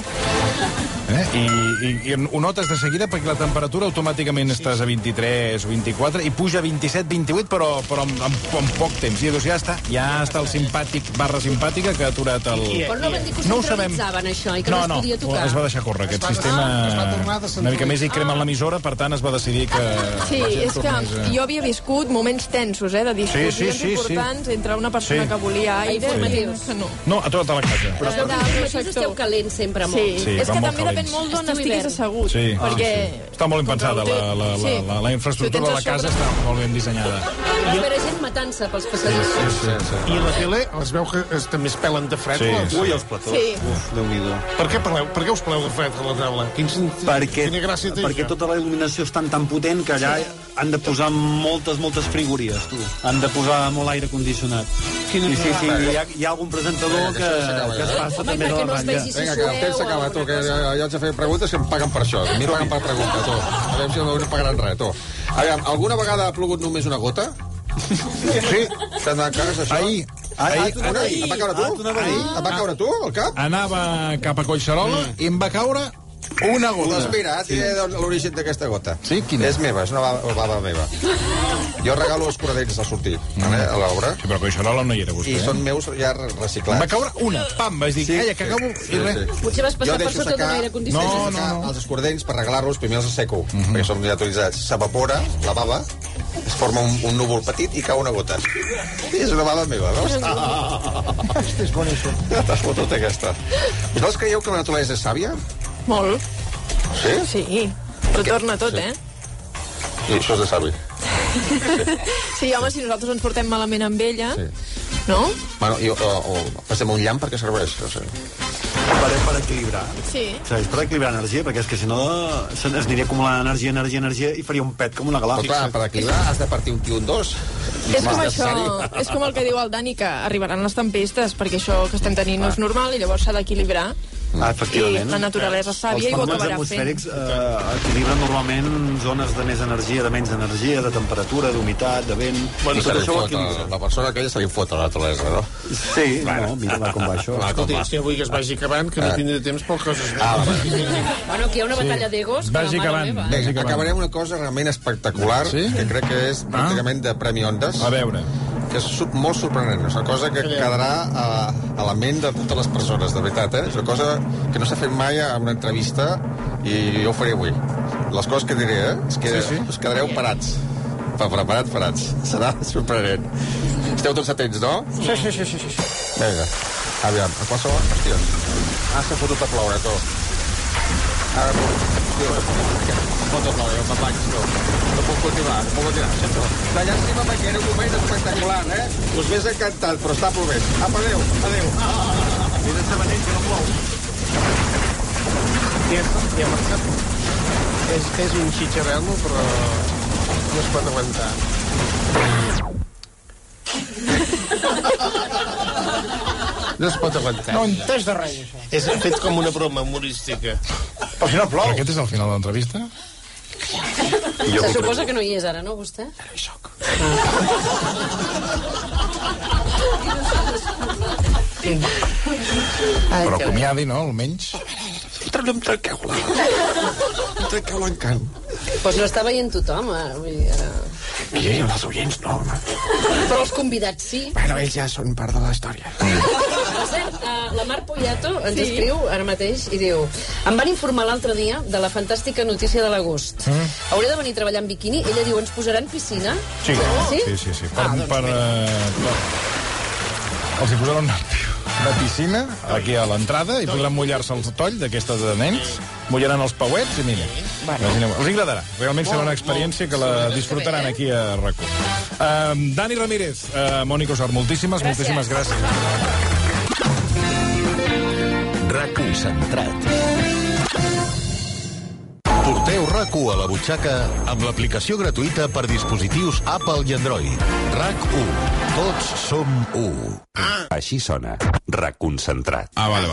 I ho notes de seguida perquè la temperatura automàticament estàs a 23 o 24 i puja a 27, 28, però en poc temps. I ja està el simpàtic / simpàtica que ha aturat el... Però no van dir que ho centralitzaven, això, i que no es podia tocar. Es va deixar córrer aquest sistema. Una mica més hi cremen l'emissora, per tant es va decidir que... Sí, és que jo havia viscut moments tensos, de discussions importants entre una persona que volia aire i que no. No, a tota la casa. Però esteu calents sempre molt. Sí, és que també depèn molt d'on estiguis assegut. Sí, perquè... Està molt ben pensada, la infraestructura de la casa està molt ben dissenyada. I la gent matant-se pels passadissos. I a la tele es veu que també es pelen de fred. Ui, els platós. Uf, Déu-n'hi-do. Per què us peleu de fred a la taula? Quina gràcia té perquè tota la il·luminació és tan potent que allà han de posar moltes frigories, tu. Han de posar molt aire condicionat. Sí, hi ha algun presentador que es passa també de la ratlla. Vinga, que el temps s'acaba, tu, que jo vaig a fer preguntes que em paguen per això. A mi em paguen per preguntar, tu. A veure si no em pagaran res, tu. Aviam, alguna vegada ha plogut només una gota? Sí. T'han donat cas, això? Ahir. Et va caure tu? Et va caure tu, al cap? Anava cap a Collserola i em va caure una gota. Doncs mira, l'origen d'aquesta gota. Sí? Quina? És meva, és una baba meva. Jo regalo els corredents al sortir, a l'obra. Sí, però a Collserola no hi era vostè. I són meus ja reciclats. Em va caure una, pam, vaig dir, calla, que acabo... Potser vas passar per sota d'un aire condicionat. No. Els escordells, per regalar-los, primer els asseco, perquè són ja autoritzats. S'evapora la bava, es forma un núvol petit i cau una gota. És una bava meva, veus? És boníssim. T'has fotut aquesta. Vosaltres creieu que la naturalesa és sàvia? Molt. Sí? Sí, però torna tot, I això és de savi. Sí, home, si nosaltres ens portem malament amb ella, no? Bueno, o passem un llamp perquè serveix, no sé. Per equilibrar. Sí. És per equilibrar energia, perquè és que si no es aniria acumulant energia i faria un pet com una galàxia. Però clar, per equilibrar has de partir un tio en dos. És com això, és com el que diu el Dani, que arribaran les tempestes, perquè això que estem tenint no és normal i llavors s'ha d'equilibrar. Efectivament. I la naturalesa és sàvia i ho acabarà fent. Els fenòmens atmosfèrics equilibren normalment zones de més energia, de menys energia, de temperatura, d'humitat, de vent... Bueno, tot això la persona aquella se li fot a la naturalesa, no? Sí, no, mira com va això. Escolti, si avui que es vagi acabant, que no tindré temps per coses Bueno, aquí hi ha una batalla d'egos. Vagi acabant. Acabarem una cosa realment espectacular, que crec que és pràcticament de Premi Ondas. A veure. Que és molt sorprenent, és una cosa que quedarà a la ment de totes les persones, de veritat, És una cosa que no s'ha fet mai en una entrevista i jo ho faré avui. Les coses que diré, és que us quedareu parats. Parats. Serà sorprenent. Esteu tots atents, no? Sí. Vinga, aviam, a qualsevol... Hòstia, s'ha fotut a ploure, tu. Ara, pot ploure, jo me'n vaig, no puc continuar, La llàstima perquè era un moment espectacular, Us m'és encantat, però està plovent. Apa, adéu. Mira, Sabanell, que no plou. I ha marxat. És un xitxarel·lo, però no es pot aguantar. No es pot aguantar. No entès de res, això. És fet com una broma humorística. Però si no plou. Però aquest és el final de l'entrevista? Se suposa que no hi és ara, no, vostè? Ara hi soc. Però acomiadi, no, almenys? No em trenqueu l'encant. Doncs no està veient tothom, vull dir, ara... I els oients no, home. Però els convidats sí. Bueno, ells ja són part de la història. Per cert, la Mar Poyato ens escriu ara mateix i diu: em van informar l'altre dia de la fantàstica notícia de l'agost. Hauré de venir a treballar en biquini. Ella diu, ens posaran piscina? Sí. Els hi posaran una piscina aquí a l'entrada i podran mullar-se el toll d'aquestes de nens, mullaran els pauets i mira, els agradarà. Realment serà una experiència que la disfrutaran aquí a RAC1. Dani Ramírez, Mònica Osor, moltíssimes gràcies. RAC1 Centrat. Porteu RAC1 a la butxaca amb l'aplicació gratuïta per dispositius Apple i Android. RAC1. Tots som 1. Així sona. RAC1 Centrat. Vale.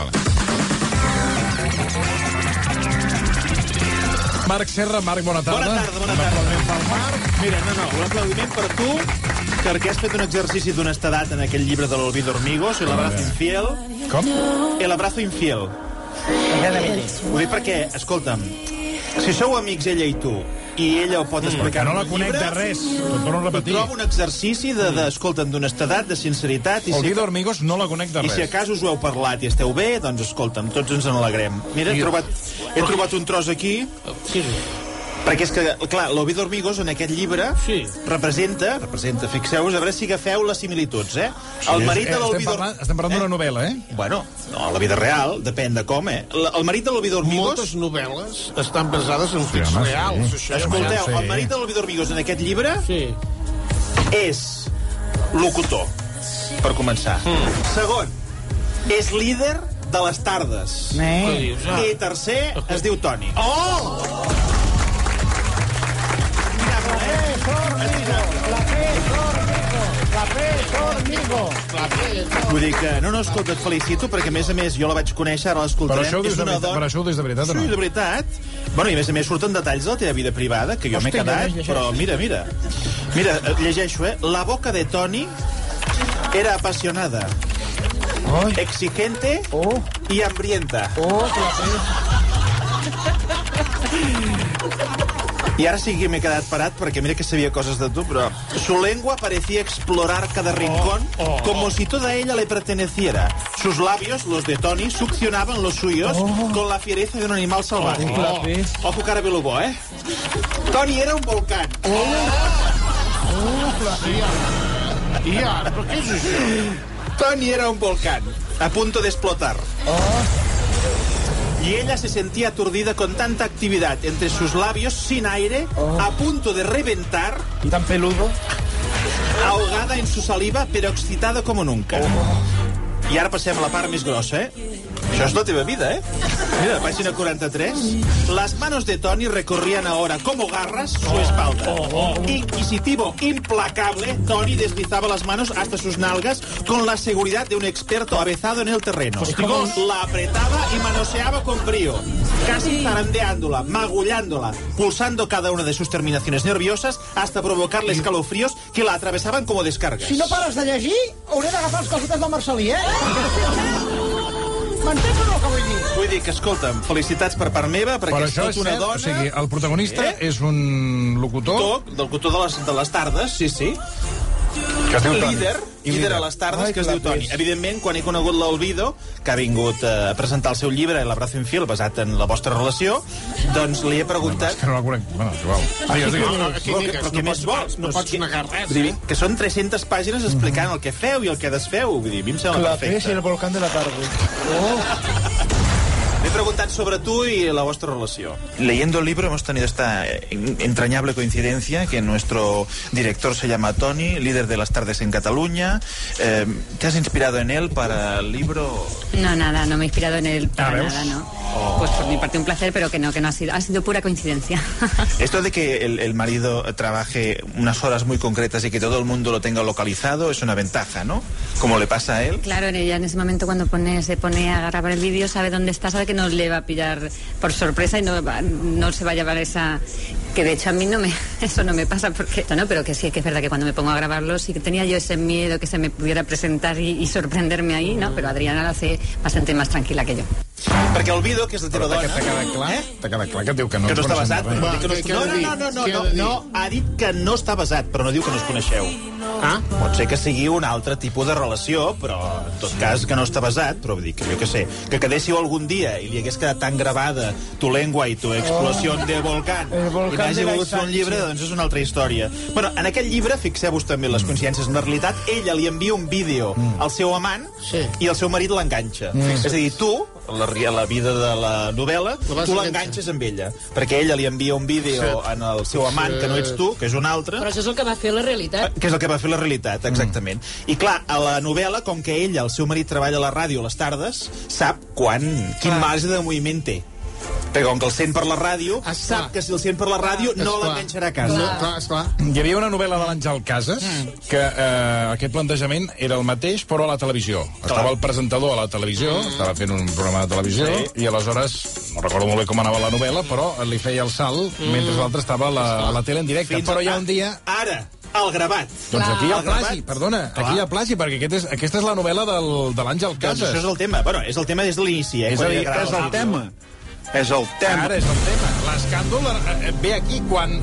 Marc Serra, Marc, bona tarda. Bona tarda. Mira, un aplaudiment per tu, perquè has fet un exercici d'honestedat en aquell llibre de l'Olvido Hormigos, El abrazo infiel. Com? El abrazo infiel. Ho dic perquè, escolta'm, si sou amics, ella i tu, i ella ho pot explicar no la conec de res, t'ho torno a repetir. Trobo un exercici escolta'm, d'honestedat, de sinceritat... Olvido Hormigos no la conec de res. I si a cas us ho heu parlat i esteu bé, doncs escolta'm, tots ens en alegrem. Mira, he trobat un tros aquí... Sí. Perquè és que, clar, l'Olvido Hormigos en aquest llibre representa, fixeu-vos, a veure si agafeu les similituds, El marit de l'Olvido... Estem parlant d'una novel·la, Bueno, no, la vida real, depèn de com, El marit de l'Olvido Hormigos... Moltes novel·les estan basades en fets reals. Escolteu, el marit de l'Olvido Hormigos en aquest llibre és locutor, per començar. Segon, és líder de les tardes. I tercer, es diu Toni. Vull dir que, no, escolta, et felicito, perquè a més jo la vaig conèixer, ara l'escoltarem. Però això ho dius de veritat, o no? Sí, de veritat. Bueno, i a més surten detalls de la teva vida privada, que jo m'he quedat, però mira. Mira, llegeixo, La boca de Toni era apasionada, exigente y hambrienta. I ara sí que m'he quedat parat, perquè mira que sabia coses de tu, però... Su lengua parecía explorar cada rincón como si toda ella le perteneciera. Sus labios, los de Toni, succionaban los suyos con la fiereza de un animal salvaje. Ojo que ara ve lo bo, Toni era un volcán. ¿Pero qué es eso? Toni era un volcán, a punto de explotar. Y ella se sentía aturdida con tanta actividad entre sus labios, sin aire, a punto de reventar. ¿Y tan peludo? Ahogada en su saliva, pero excitada como nunca. I ara passem a la part més grossa, Això és la teva vida, Mira, página 43. Las manos de Toni recorrían ahora como garras su espalda. Inquisitivo, implacable, Toni deslizaba las manos hasta sus nalgas con la seguridad de un experto avezado en el terreno. La apretaba y manoseaba con brío, casi zarandeándola, magullándola, pulsando cada una de sus terminaciones nerviosas hasta provocarle escalofríos que la atravesaban como descargas. Si no pares de llegir, hauré d'agafar les cosites del Marcelí, M'entens o no, que vull dir? Vull dir que, escolta'm, felicitats per part meva, perquè és tot una dona... O sigui, el protagonista és un locutor... Locutor de les tardes, sí. Que es diu Toni. Líder a les tardes, que es diu Toni. Evidentment, quan he conegut l'Olvido, que ha vingut a presentar el seu llibre, El abrazo infiel, basat en la vostra relació, doncs li he preguntat... És que no la conec. Bueno, igual. Però què més vols? No pots negar res. Que són 300 pàgines explicant el que feu i el que desfeu. Vull dir, a mi em sembla perfecte. La pez y el volcán de la tarde. He preguntat sobre tu y la vuestra relación. Leyendo el libro hemos tenido esta entrañable coincidencia, que nuestro director se llama Toni, líder de las tardes en Cataluña. ¿Te has inspirado en él para el libro? No, nada, no me he inspirado en él para nada, ¿no? Pues por mi parte un placer, pero que no ha sido pura coincidencia. Esto de que el marido trabaje unas horas muy concretas y que todo el mundo lo tenga localizado es una ventaja, ¿no? Como le pasa a él. Claro, ella en ese momento cuando se pone a grabar el vídeo sabe dónde está, sabe que no le va a pillar por sorpresa y no se va a llevar esa... Que de hecho a mí eso no me pasa, porque no, pero que sí que es verdad que cuando me pongo a grabarlo sí que tenía yo ese miedo que se me pudiera presentar y sorprenderme ahí, ¿no? Pero Adriana la hace bastante más tranquila que yo. Perquè el Vido, que és la teva dona... T'ha quedat clar? T'ha quedat clar que et diu que no que no es està coneixen basat? res. No, ha dit que no està basat, però no diu que no us coneixeu. Pot ser que sigui un altre tipus de relació, però en tot cas que no està basat, però vull dir que jo què sé, que quedéssiu algun dia i li hagués quedat tan gravada tu lengua i tu explosió de volcán i n'hagi volgut fer un llibre, doncs és una altra història. Bueno, en aquest llibre, fixeu-vos també les coincidències en la realitat, ella li envia un vídeo al seu amant i el seu marit l'enganxa. És a dir, tu, la vida de la novel·la, tu l'enganxes amb ella, perquè ella li envia un vídeo al seu amant, que no ets tu, que és un altre. Però això és el que va fer la realitat. Que és el que va fer la realitat, exactament. I clar, a la novel·la, com que ella, el seu marit, treballa a la ràdio a les tardes, sap quin marge de moviment té. Perquè com que el sent per la ràdio, sap que si el sent per la ràdio no l'enganxarà a casa. Esclar. Hi havia una novel·la de l'Àngel Casas que aquest plantejament era el mateix, però a la televisió. Estava el presentador a la televisió, estava fent un programa de televisió, i aleshores, no recordo molt bé com anava la novel·la, però li feia el salt mentre l'altre estava a la tele en directe. Però hi ha un dia... Ara, el gravat. Doncs aquí hi ha plagi, perdona, aquí hi ha plagi, perquè aquesta és la novel·la de l'Àngel Casas. Doncs això és el tema. Bueno, és el tema des de l'inici. És a dir, és el tema. És el tema. Ara és el tema. L'escàndol ve aquí quan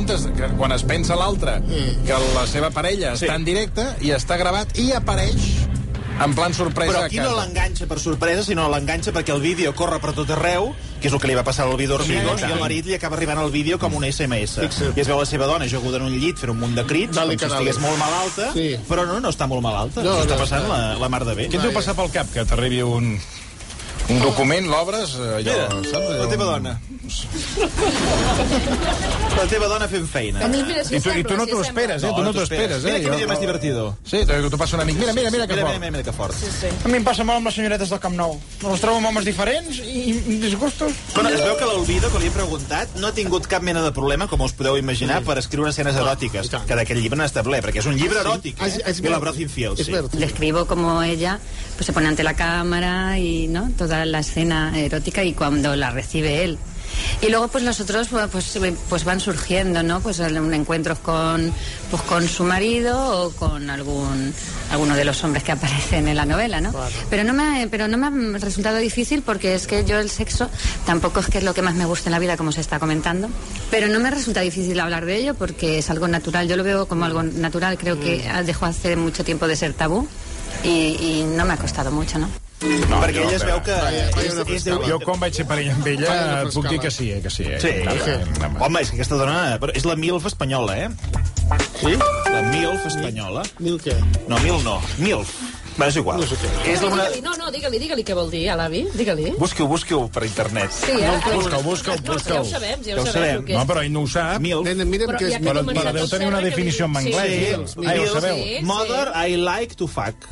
es pensa l'altre que la seva parella està en directe i està gravat i apareix en plan sorpresa a casa. Però aquí no l'enganxa per sorpresa, sinó l'enganxa perquè el vídeo corre per tot arreu, que és el que li va passar al Vido Ormigos, i el marit li acaba arribant el vídeo com un SMS. I es veu la seva dona ajaguda en un llit fent un munt de crits, com si estigués molt malalta, però no està molt malalta. Està passant la mar de bé. Què et deu passar pel cap que t'arribi Un document, l'obres, allò... Mira, la teva dona. La teva dona fent feina. I tu no t'ho esperes, Tu no t'ho esperes, Mira quin vídeo més divertido. Sí, t'ho passa un amic. Mira que fort. Mira que fort. A mi em passa molt amb les senyoretes del Camp Nou. Les trobo amb homes diferents i disgustos. Bueno, es veu que l'Olvido, que li he preguntat, no ha tingut cap mena de problema, com us podeu imaginar, per escriure escenes eròtiques, que d'aquest llibre n'està ple, perquè és un llibre eròtic, i la Broth Infiel, sí. Le escribo como ella, pues se pone ante la cámara y no toda la escena erótica y cuando la recibe él. Y luego pues los otros pues van surgiendo, ¿no? Pues encuentros con su marido o con alguno de los hombres que aparecen en la novela, ¿no? Claro. Pero no me ha resultado difícil porque es que yo el sexo tampoco es que es lo que más me gusta en la vida, como se está comentando, pero no me resulta difícil hablar de ello porque es algo natural. Yo lo veo como algo natural, creo que dejó hace mucho tiempo de ser tabú y no me ha costado mucho, ¿no? No, perquè ella es veu que... Jo, quan vaig ser parella amb ella, et puc dir que sí, Sí. Home, és que aquesta dona... És la MILF espanyola, Sí? La MILF espanyola. Mil què? No, Mil no. MILF. Va, és igual. No, digue-li què vol dir a l'avi. Digue-li. Busqueu per internet. Sí, busqueu. Ja ho sabem. No, però ell no ho sap. Però deu tenir una definició en anglès. Ja ho sabeu. Mother, I like to fuck.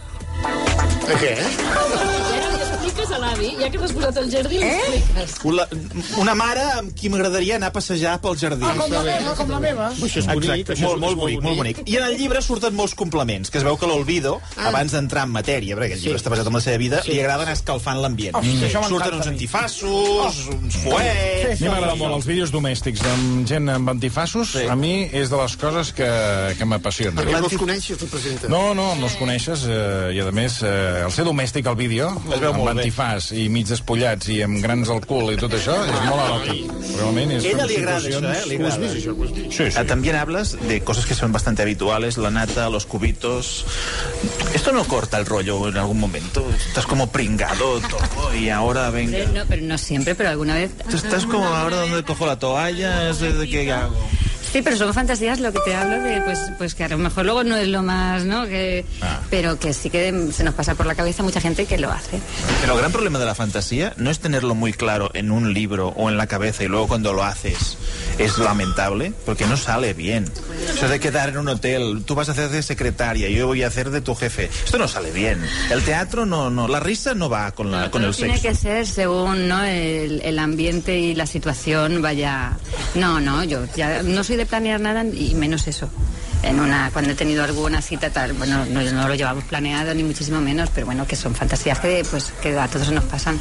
Què? Ja li expliques a l'avi, ja que t'has posat al jardí, li expliques. Una mare amb qui m'agradaria anar a passejar pel jardí. Com la meva. Això és bonic. Molt bonic. I en el llibre surten molts complements, que es veu que l'Olvido, abans d'entrar en matèria, perquè el llibre està basat en la seva vida, li agrada anar escalfant l'ambient. Surten uns antifassos, uns fuets... A mi m'agrada molt els vídeos domèstics amb gent amb antifassos. A mi és de les coses que m'apassiona. Perquè no els coneixes, tu presenta. No els coneixes, i a més, el ser domèstic al vídeo, amb antifàs i mig despullats i amb grans al cul i tot això, és molt eròtic. Realment és... Ella li agrada això, Li agrada. Sí. También hablas de cosas que son bastante habituales, la nata, los cubitos. ¿Esto no corta el rollo en algún momento? Estás como pringado todo y ahora venga... No, pero no siempre, pero alguna vez... Tú estás como ahora donde cojo la toalla, ¿de qué hago? Sí, pero son fantasías lo que te hablo de, pues que a lo mejor luego no es lo más, ¿no? Pero que sí que se nos pasa por la cabeza mucha gente que lo hace. Pero el gran problema de la fantasía no es tenerlo muy claro en un libro o en la cabeza y luego cuando lo haces es lamentable, porque no sale bien. Eso de quedar en un hotel, tú vas a hacer de secretaria, yo voy a hacer de tu jefe. Esto no sale bien. El teatro no, la risa no va con el sexo. Tiene que ser según, ¿no? El ambiente y la situación vaya... No, yo ya no soy de planear nada y menos eso. Cuando he tenido alguna cita tal, bueno, no lo llevamos planeado ni muchísimo menos, pero bueno, que son fantasías que a todos nos pasan.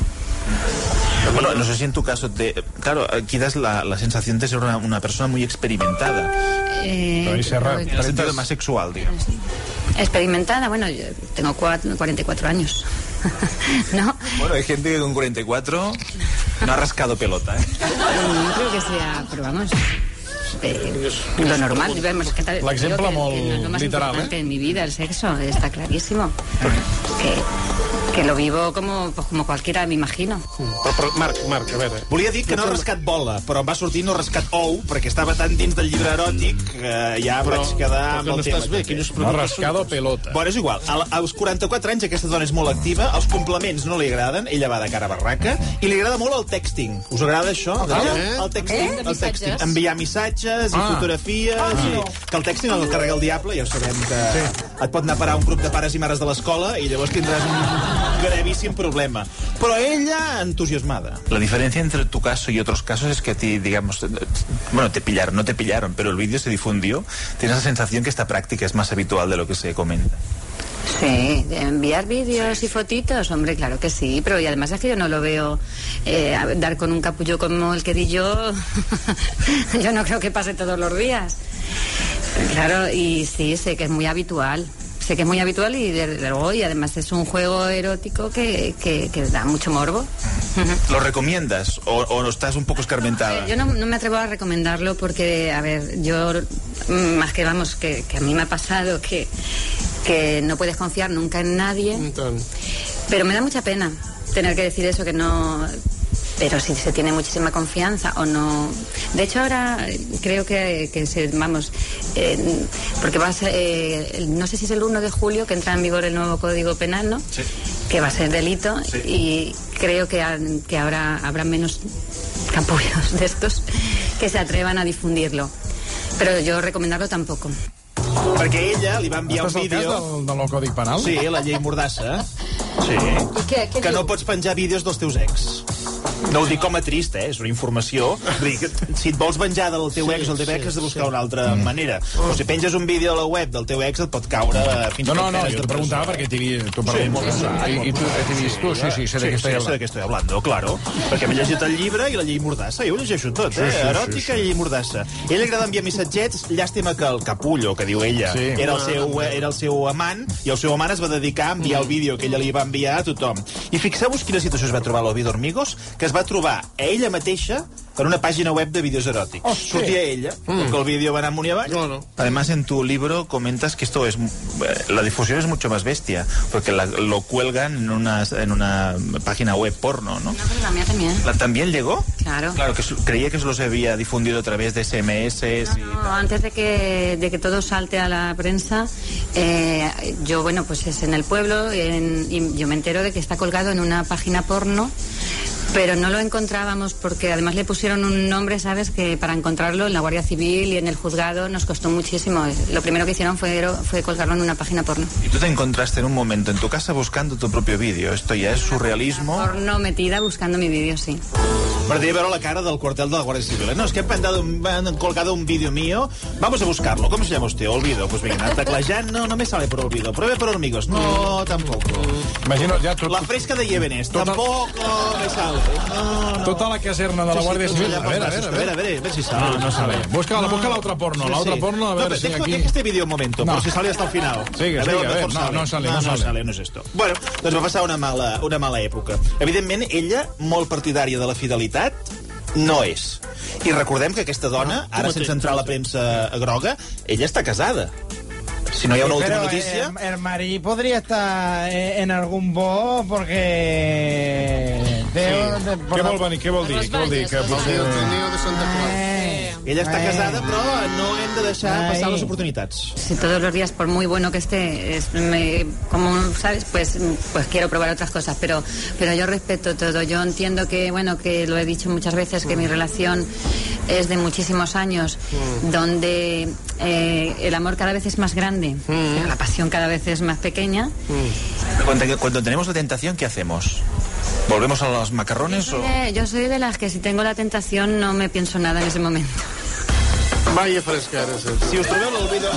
Bueno, no sé si en tu caso claro, aquí das la sensación de ser una persona muy experimentada. En el sentido más sexual, digamos. Experimentada, bueno, yo tengo 44 años. ¿No? Bueno, hay gente que con 44 no ha rascado pelota, No creo que sea, pero vamos... lo normal, l'exemple molt lo más literal, importante en mi vida, el sexo, está clarísimo, que lo vivo como qualquiera, m'imagino. Però Marc, a veure... Volia dir que no ha rascat bola, però em va sortir no ha rascat ou, perquè estava tan dins del llibre eròtic que ja vaig quedar amb el tema. Estàs bé, no ha rascado pelota. Bueno, és igual. Als 44 anys aquesta dona és molt activa, els complements no li agraden, ella va de cara a barraca, i li agrada molt el texting. Us agrada això? El texting. Enviar missatges i fotografies. Que el texting el carrega el diable, ja ho sabem que et pot anar a parar un grup de pares i mares de l'escola i llavors tindràs un gravíssim problema. Però ella entusiasmada. La diferencia entre tu caso y otros casos es que a ti, digamos, bueno, no te pillaron, pero el vídeo se difundió. Tienes la sensación que esta práctica es más habitual de lo que se comenta. Sí, de enviar vídeos y fotitos, hombre, claro que sí, pero y además es que yo no lo veo dar con un capullo como el que di yo. Yo no creo que pase todos los días. Claro, y sí, sé que es muy habitual. Sé que es muy habitual y luego y además es un juego erótico que da mucho morbo. ¿Lo recomiendas o estás un poco escarmentada? Yo no me atrevo a recomendarlo porque, a ver, yo más que vamos, que a mí me ha pasado que no puedes confiar nunca en nadie, pero me da mucha pena tener que decir eso, que no... Pero si se tiene muchísima confianza o no... De hecho, ahora creo que vamos... porque va a ser... no sé si es el 1 de julio que entra en vigor el nuevo Código Penal, ¿no? Sí. Que va a ser delito. Sí. Y creo que habrá menos capullos de estos que se atrevan a difundirlo. Pero yo recomendarlo tampoco. Perquè ella li va enviar un vídeo... Estàs al cas del Codi Penal? Sí, la llei Mordassa. Sí. Què Que no pots penjar vídeos dels teus ex. No ho dic com a trist, és una informació. Vull dir que si et vols venjar del teu ex o el teu ex has de buscar una altra manera. O si penges un vídeo a la web del teu ex et pot caure fins No, jo t'ho preguntava perquè t'he vist... I tu t'he vist tu, sí, sé de què estoy hablando, claro. Perquè m'he llegit el llibre i la llei Mordassa. Jo ho llegeixo tot, eròtica i llei Mordassa. A ell li agrada enviar missatgets, llàstima que el capullo, que diu ella, era el seu amant, i el seu amant es va dedicar a enviar el vídeo que ella li va enviar a tothom. I fixeu-vos quina situació es va trobar l'Ovi Dormigos, que es va trobar a ella mateixa en una página web de vídeos eróticos. Sortia ella, porque el vídeo va anar amunt i avall. Además, en tu libro comentas que esto es... La difusión es mucho más bestia, porque lo cuelgan en una página web porno, ¿no? No, pero la mía también. ¿También llegó? Claro. Claro, que creía que solo se había difundido a través de SMS. No, antes de que todo salte a la prensa, yo, bueno, pues es en el pueblo, y yo me entero de que está colgado en una página porno, pero no lo encontrábamos porque además le pusieron un nombre, ¿sabes? Que para encontrarlo en la Guardia Civil y en el juzgado nos costó muchísimo. Lo primero que hicieron fue colgarlo en una página porno. Y tú te encontraste en un momento en tu casa buscando tu propio vídeo. Esto ya es surrealismo. Porno metida buscando mi vídeo, sí. M'agradaria veure la cara del cuartel de la Guardia Civil. No, es que han colgado un vídeo mío. Vamos a buscarlo. ¿Cómo se llama usted? Olvido. Pues venga, teclejant. No me sale por Olvido. Pruebe por Hormigos. No, tampoco. Imagino ya la fresca de Llévenes. Tampoco me sale. No. Tota la caserna de la Guardia Civil. A ver si sale. No sale. Busca la otra porno. La otra porno, a ver si aquí... Deja este vídeo un momento, por si sale hasta el final. Sigue, a ver. No sale. No és esto. Bueno, doncs va passar una mala època. Evidentment, ella, molt partidària de la fidelitat, no és. I recordem que aquesta dona, ara sense entrar a la premsa groga, ella està casada. Si no hi ha una última notícia... El Marí podría estar en algún bo porque... Què vol dir? Que potser... Ella està casada, però no hem de deixar passar les oportunitats. Si todos los días, por muy bueno que esté, como sabes, pues quiero probar otras cosas, pero yo respeto todo. Yo entiendo que, bueno, que lo he dicho muchas veces, que mi relación es de muchísimos años, donde el amor cada vez es más grande, pero la pasión cada vez es más pequeña. Cuando tenemos la tentación, ¿qué hacemos? ¿Volvemos a los macarrones? Yo soy de las que si tengo la tentación no me pienso nada en ese momento. Vaya frescada. Si us trobeu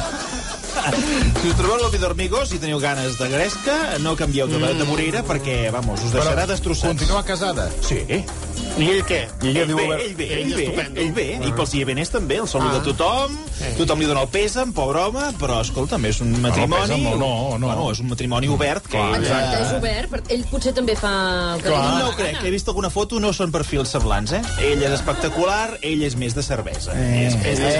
l'Ovi Dormigos i teniu ganes de gresca, no canvieu de morera perquè, vamos, us deixarà destrossats. Continua casada? Sí. I ell què? Ell bé. I pels Llévenes també, el saluda tothom, tothom li dona el pèsam, pobre home, però, escolta'm, és un matrimoni... No, és un matrimoni obert. Exacte, és obert, ell potser també fa... No ho crec, he vist alguna foto, no són perfils semblants, Ell és espectacular, ell és més de cervesa. És més de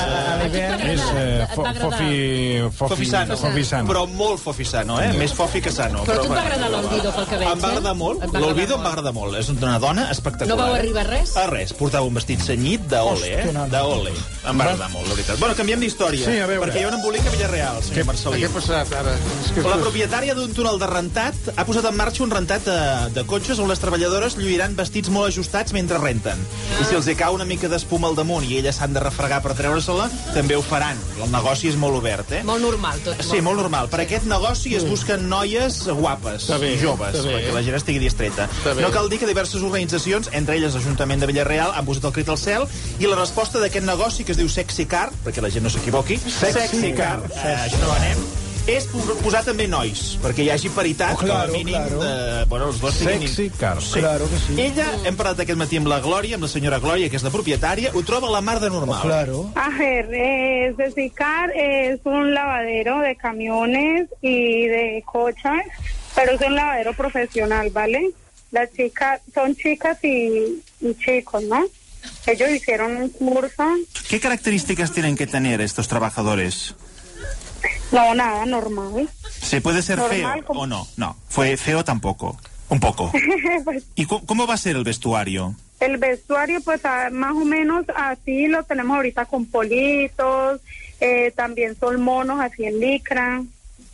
cervesa. Fofisano. Però molt fofisano, Més fofi que sano. Però a tu et va agradar l'Olvido, pel que veig, Em va agradar molt. L'Olvido em va agradar molt. És una dona espectacular. No vau arribar a res? A res. Portava un vestit cenyit d'ole, D'ole. Em va agradar molt, la veritat. Bueno, canviem d'història. Sí, a veure. Perquè hi ha un embolic a Villarreal, senyor Marcelí. Què ha passat, ara? La propietària d'un túnel de rentat ha posat en marxa un rentat de cotxes on les treballadores lluiran vestits molt ajustats mentre renten. I si els hi cau una mica d'espuma al damunt i elles s'han de refregar per treure-se-la, també ho faran. El negoci és molt obert, Molt normal, tot. Sí, molt normal. Per aquest negoci es busquen noies guapes, joves, perquè la gent estigui distreta. No cal dir que diverses organitzacions, entre elles l'Ajuntament de Villarreal, han posat el crit al cel i la resposta d'aquest negoci, que es diu Sexy Car, perquè la gent no s'equivoqui, Sexy Car, això no anem, és posar també nois, perquè hi hagi paritat, com a mínim, els dos Sexy Car. Sí. Claro que sí. Ella, hem parlat aquest matí amb la Glòria, amb la senyora Glòria, que és la propietària, ho troba la mar de normal. Claro. A ver, Sexy Car es un lavadero de camiones y de coches, pero es un lavadero profesional, ¿vale? Las chicas, son chicas y chicos, ¿no? Ellos hicieron un curso. ¿Qué características tienen que tener estos trabajadores? No, nada, normal. ¿Se puede ser normal, feo o no? No, fue feo tampoco, un poco. Pues, ¿Y cómo va a ser el vestuario? El vestuario, pues más o menos así lo tenemos ahorita con politos, también son monos así en licra.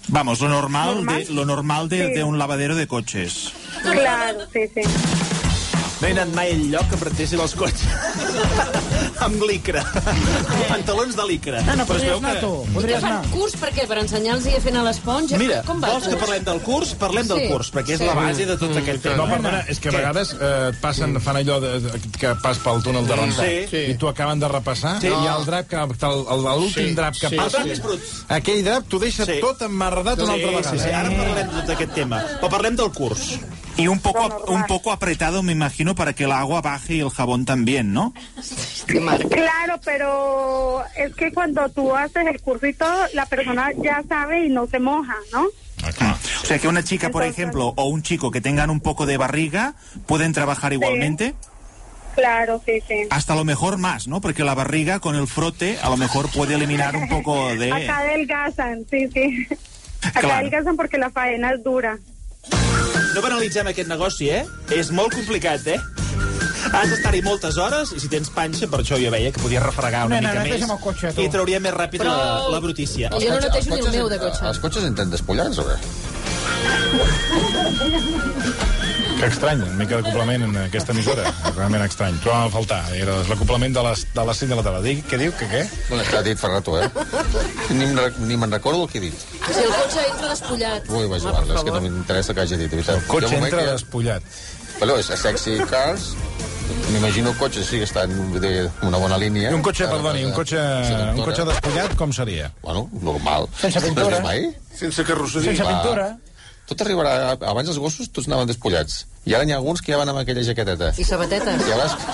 Vamos, lo normal de un lavadero de coches. Claro, sí. No he anat mai al lloc que prestessin els cotxes amb licra, amb pantalons de licra. No, podries anar tu. Que fan curs per què? Per ensenyar-los a fer anar l'esponja? Mira, com va, vols que parlem del curs? Parlem del curs, perquè és la base de tot aquell tema. No, perdona, és que a vegades fan allò que pas pel túnel de rentat i tu acaben de repassar i el drap, l'últim drap que passa, aquell drap t'ho deixa tot emmerdat una altra vegada. Sí, ara parlem de tot aquest tema, però parlem del curs. Y un poco apretado, me imagino, para que el agua baje y el jabón también, ¿no? Claro, pero es que cuando tú haces el curso y todo, la persona ya sabe y no se moja, ¿no? O sea, que una chica, por ejemplo, o un chico que tengan un poco de barriga, ¿pueden trabajar igualmente? Claro, sí. Hasta a lo mejor más, ¿no? Porque la barriga con el frote a lo mejor puede eliminar un poco de... Acá adelgazan, sí. Acá adelgazan porque la faena es dura. No banalitzem aquest negoci, És molt complicat, Has d'estar-hi moltes hores, i si tens panxa, per això jo veia que podies refregar una mica més, i trauria més ràpid la brutícia. Jo no netejo ni el meu de cotxe. Els cotxes entren despullats, o què? Que estrany, una mica d'acoplament en aquesta emissora. Realment estrany. Trobava a faltar. Era l'acoplament de les 5 de la tarda. Què diu? Què? Bueno, que ha dit fa rato, Ni me'n recordo el que he dit. Si el cotxe entra despullat. Ui, va, Joan, és que no m'interessa que hagi dit. El cotxe entra despullat. Però és Sexy Cars. M'imagino el cotxe sí que està en una bona línia. I un cotxe, perdoni, un cotxe despullat com seria? Bueno, normal. Sense pintura. Sense carrosseria. Sense pintura. Tot arribarà... Abans els gossos tots anaven despullats. I ara n'hi ha alguns que ja van amb aquella jaqueteta. I sabatetes. I llavors...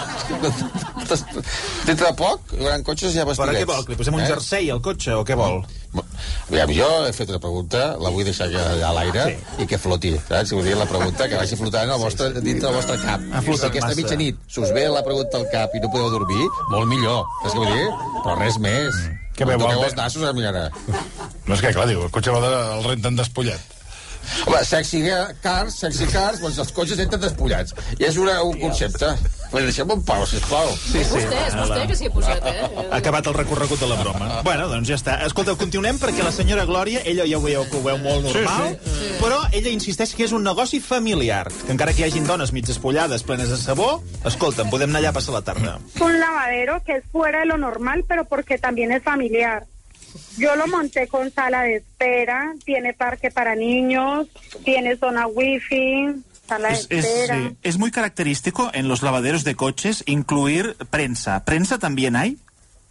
Dintre de poc, hi haurà cotxes ja vestidets. Però què vol? Que li posem un jersei al cotxe, o què vol? Aviam, jo he fet una pregunta, la vull deixar a l'aire i que floti, saps? Vull dir, la pregunta que vagi flotant dintre del vostre cap. Si aquesta mitjanit s'us ve la pregunta al cap i no podeu dormir, molt millor. Saps què vull dir? Però res més. Que bé, toqueu els nassos a mi ara. No, és que clar, diu, el cotxe el renten despullat. Home, sexy cars, doncs els cotxes entren despullats. I és un concepte. Deixem-ho en pau, sisplau. Sí. És vostè que s'hi ha posat, Ha acabat el recorregut de la broma. Bueno, doncs ja està. Escolta, continuem perquè la senyora Glòria, ella ja ho veieu que ho veu molt normal, però ella insisteix que és un negoci familiar, que encara que hi hagin dones mig despullades, plenes de sabó, escolta'm, podem anar allà a passar la tarda. Un lavadero que es fuera de lo normal, pero porque también es familiar. Yo lo monté con sala de espera, tiene parque para niños, tiene zona wifi, sala de espera. Es muy característico en los lavaderos de coches incluir prensa. ¿Prensa también hay?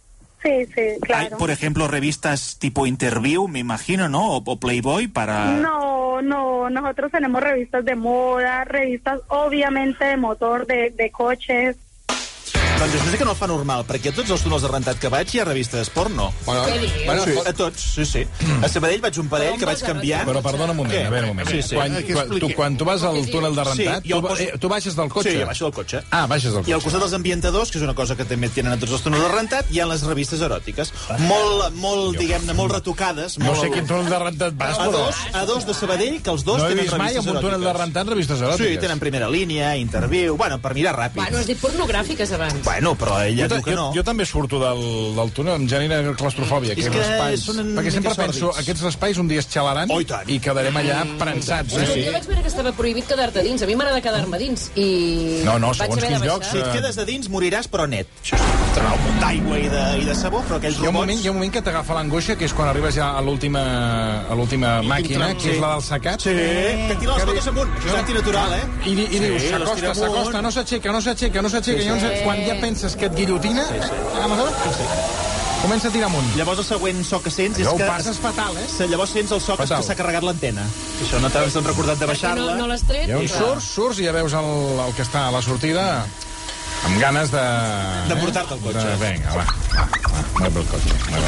Sí, claro. Hay, por ejemplo, revistas tipo Interview, me imagino, ¿no? O Playboy para... No, nosotros tenemos revistas de moda, revistas obviamente de motor, de coches. Doncs jo sé que no el fa normal, perquè a tots els túnels de rentat que vaig hi ha revistes porno. Què dius? Sí, a tots, sí. A Sabadell vaig un parell que vaig canviar... Però perdona un moment, a veure un moment. Sí. Quan tu vas al túnel de rentat, tu baixes del cotxe? Sí, jo baixo del cotxe. Ah, baixes del cotxe. I al costat dels ambientadors, que és una cosa que també tenen a tots els túnels de rentat, hi ha les revistes eròtiques. Molt, diguem-ne, molt retocades. No sé quin túnel de rentat vas, però... A dos de Sabadell, que els dos tenen revistes eròtiques. No he vist mai en un túnel de rentat revistes eròtiques. Sí, tenen primera línia, Interview... Bueno, per mirar ràpid. Bueno, has dit pornogràfiques abans. Bueno, però ella diu que no. Jo també surto del túnel, em genera claustrofòbia, aquests espais. Perquè sempre penso, aquests espais un dia es xalaran i quedarem allà prensats. Jo vaig veure que estava prohibit quedar-te dins. A mi m'agrada quedar-me dins. No, segons quins llocs... Si et quedes a dins, moriràs, però net. Això és un munt d'aigua i de sabó, però aquells robots... Hi ha un moment que t'agafa l'angoixa, que és quan arribes ja a l'última màquina, que és la del sacat. Sí, que tira les botes amunt. Això és antinatural, I dius, s'acosta, no s'aixeca. Quan ja penses que et guillotina, comença a tirar amunt. Llavors el següent so que sents és que... Ho passes fatal, Llavors sents el so que s'ha carregat l'antena. Això no t'has recordat de baixar-la. No l'has tret? Llavors surts i ja veus el que està a la sortida amb ganes de... De portar-te el cotxe. Vinga, va, mueve el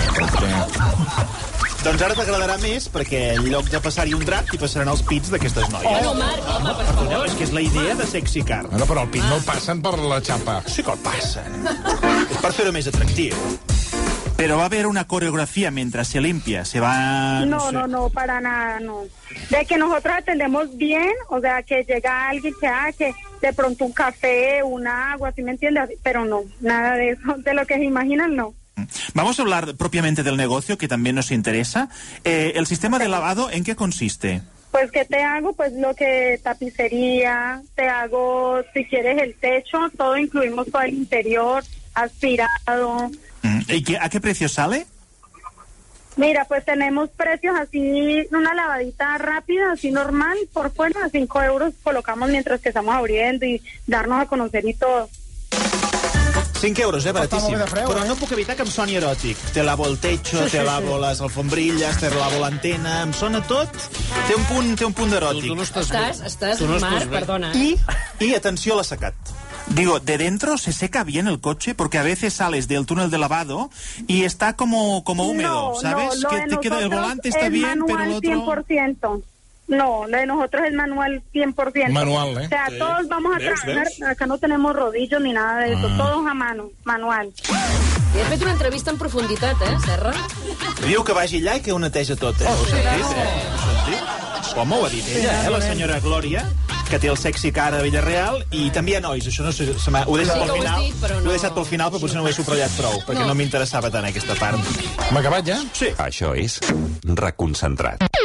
cotxe. Doncs ara t'agradarà més, perquè en lloc de passar-hi un drap, t'hi passaran els pits d'aquestes noies. Bueno, Marc, home, per favor. És que és la idea de Sexy Car. No, però el pit no el passen per la xapa. Sí que el passen. És per fer-ho més atractiu. Pero va a haber una coreografía mientras se limpia, se va... No, para nada, no. De que nosotros atendemos bien, o sea, que llega alguien que de pronto un café, un agua, ¿sí me entiendes? Pero no, nada de eso, de lo que se imaginan, no. Vamos a hablar propiamente del negocio, que también nos interesa. ¿El sistema de lavado en qué consiste? Pues, ¿qué te hago? Pues lo que tapicería, te hago, si quieres, el techo, todo incluimos todo el interior, aspirado. ¿Y a qué precio sale? Mira, pues tenemos precios así, una lavadita rápida, así normal, por fuera, a 5 euros colocamos mientras que estamos abriendo y darnos a conocer y todo. 5 euros, baratíssim. Però no puc evitar que em soni eròtic. Te lavo el techo, te lavo les alfombrilles, te lavo l'antena, em sona tot. Té un punt d'eròtic. Tu no estàs Marc, perdona. Y atenció a l'assecat. Digo, de dentro se seca bien el coche, porque a veces sales del túnel de lavado y está como húmedo, ¿sabes? Que te queda, el volante está bien, pero el otro... 100%. No, lo de nosotros es manual 100%. Manual, ¿eh? O sea, todos vamos a trabajar, acá no tenemos rodillos ni nada de eso, todos a mano, manual. I he fet una entrevista en profunditat, Serra? Diu que vagi allà i que ho neteja tot, Ho sentit, Com ho ha dit ella, la senyora Glòria, que té el sexy cara a Villarreal, i també hi ha nois, això no sé, ho he deixat pel final, ho he deixat pel final, però potser no ho he subratllat prou, perquè no m'interessava tant aquesta part. Hem acabat ja? Sí. Això és Reconcentrat.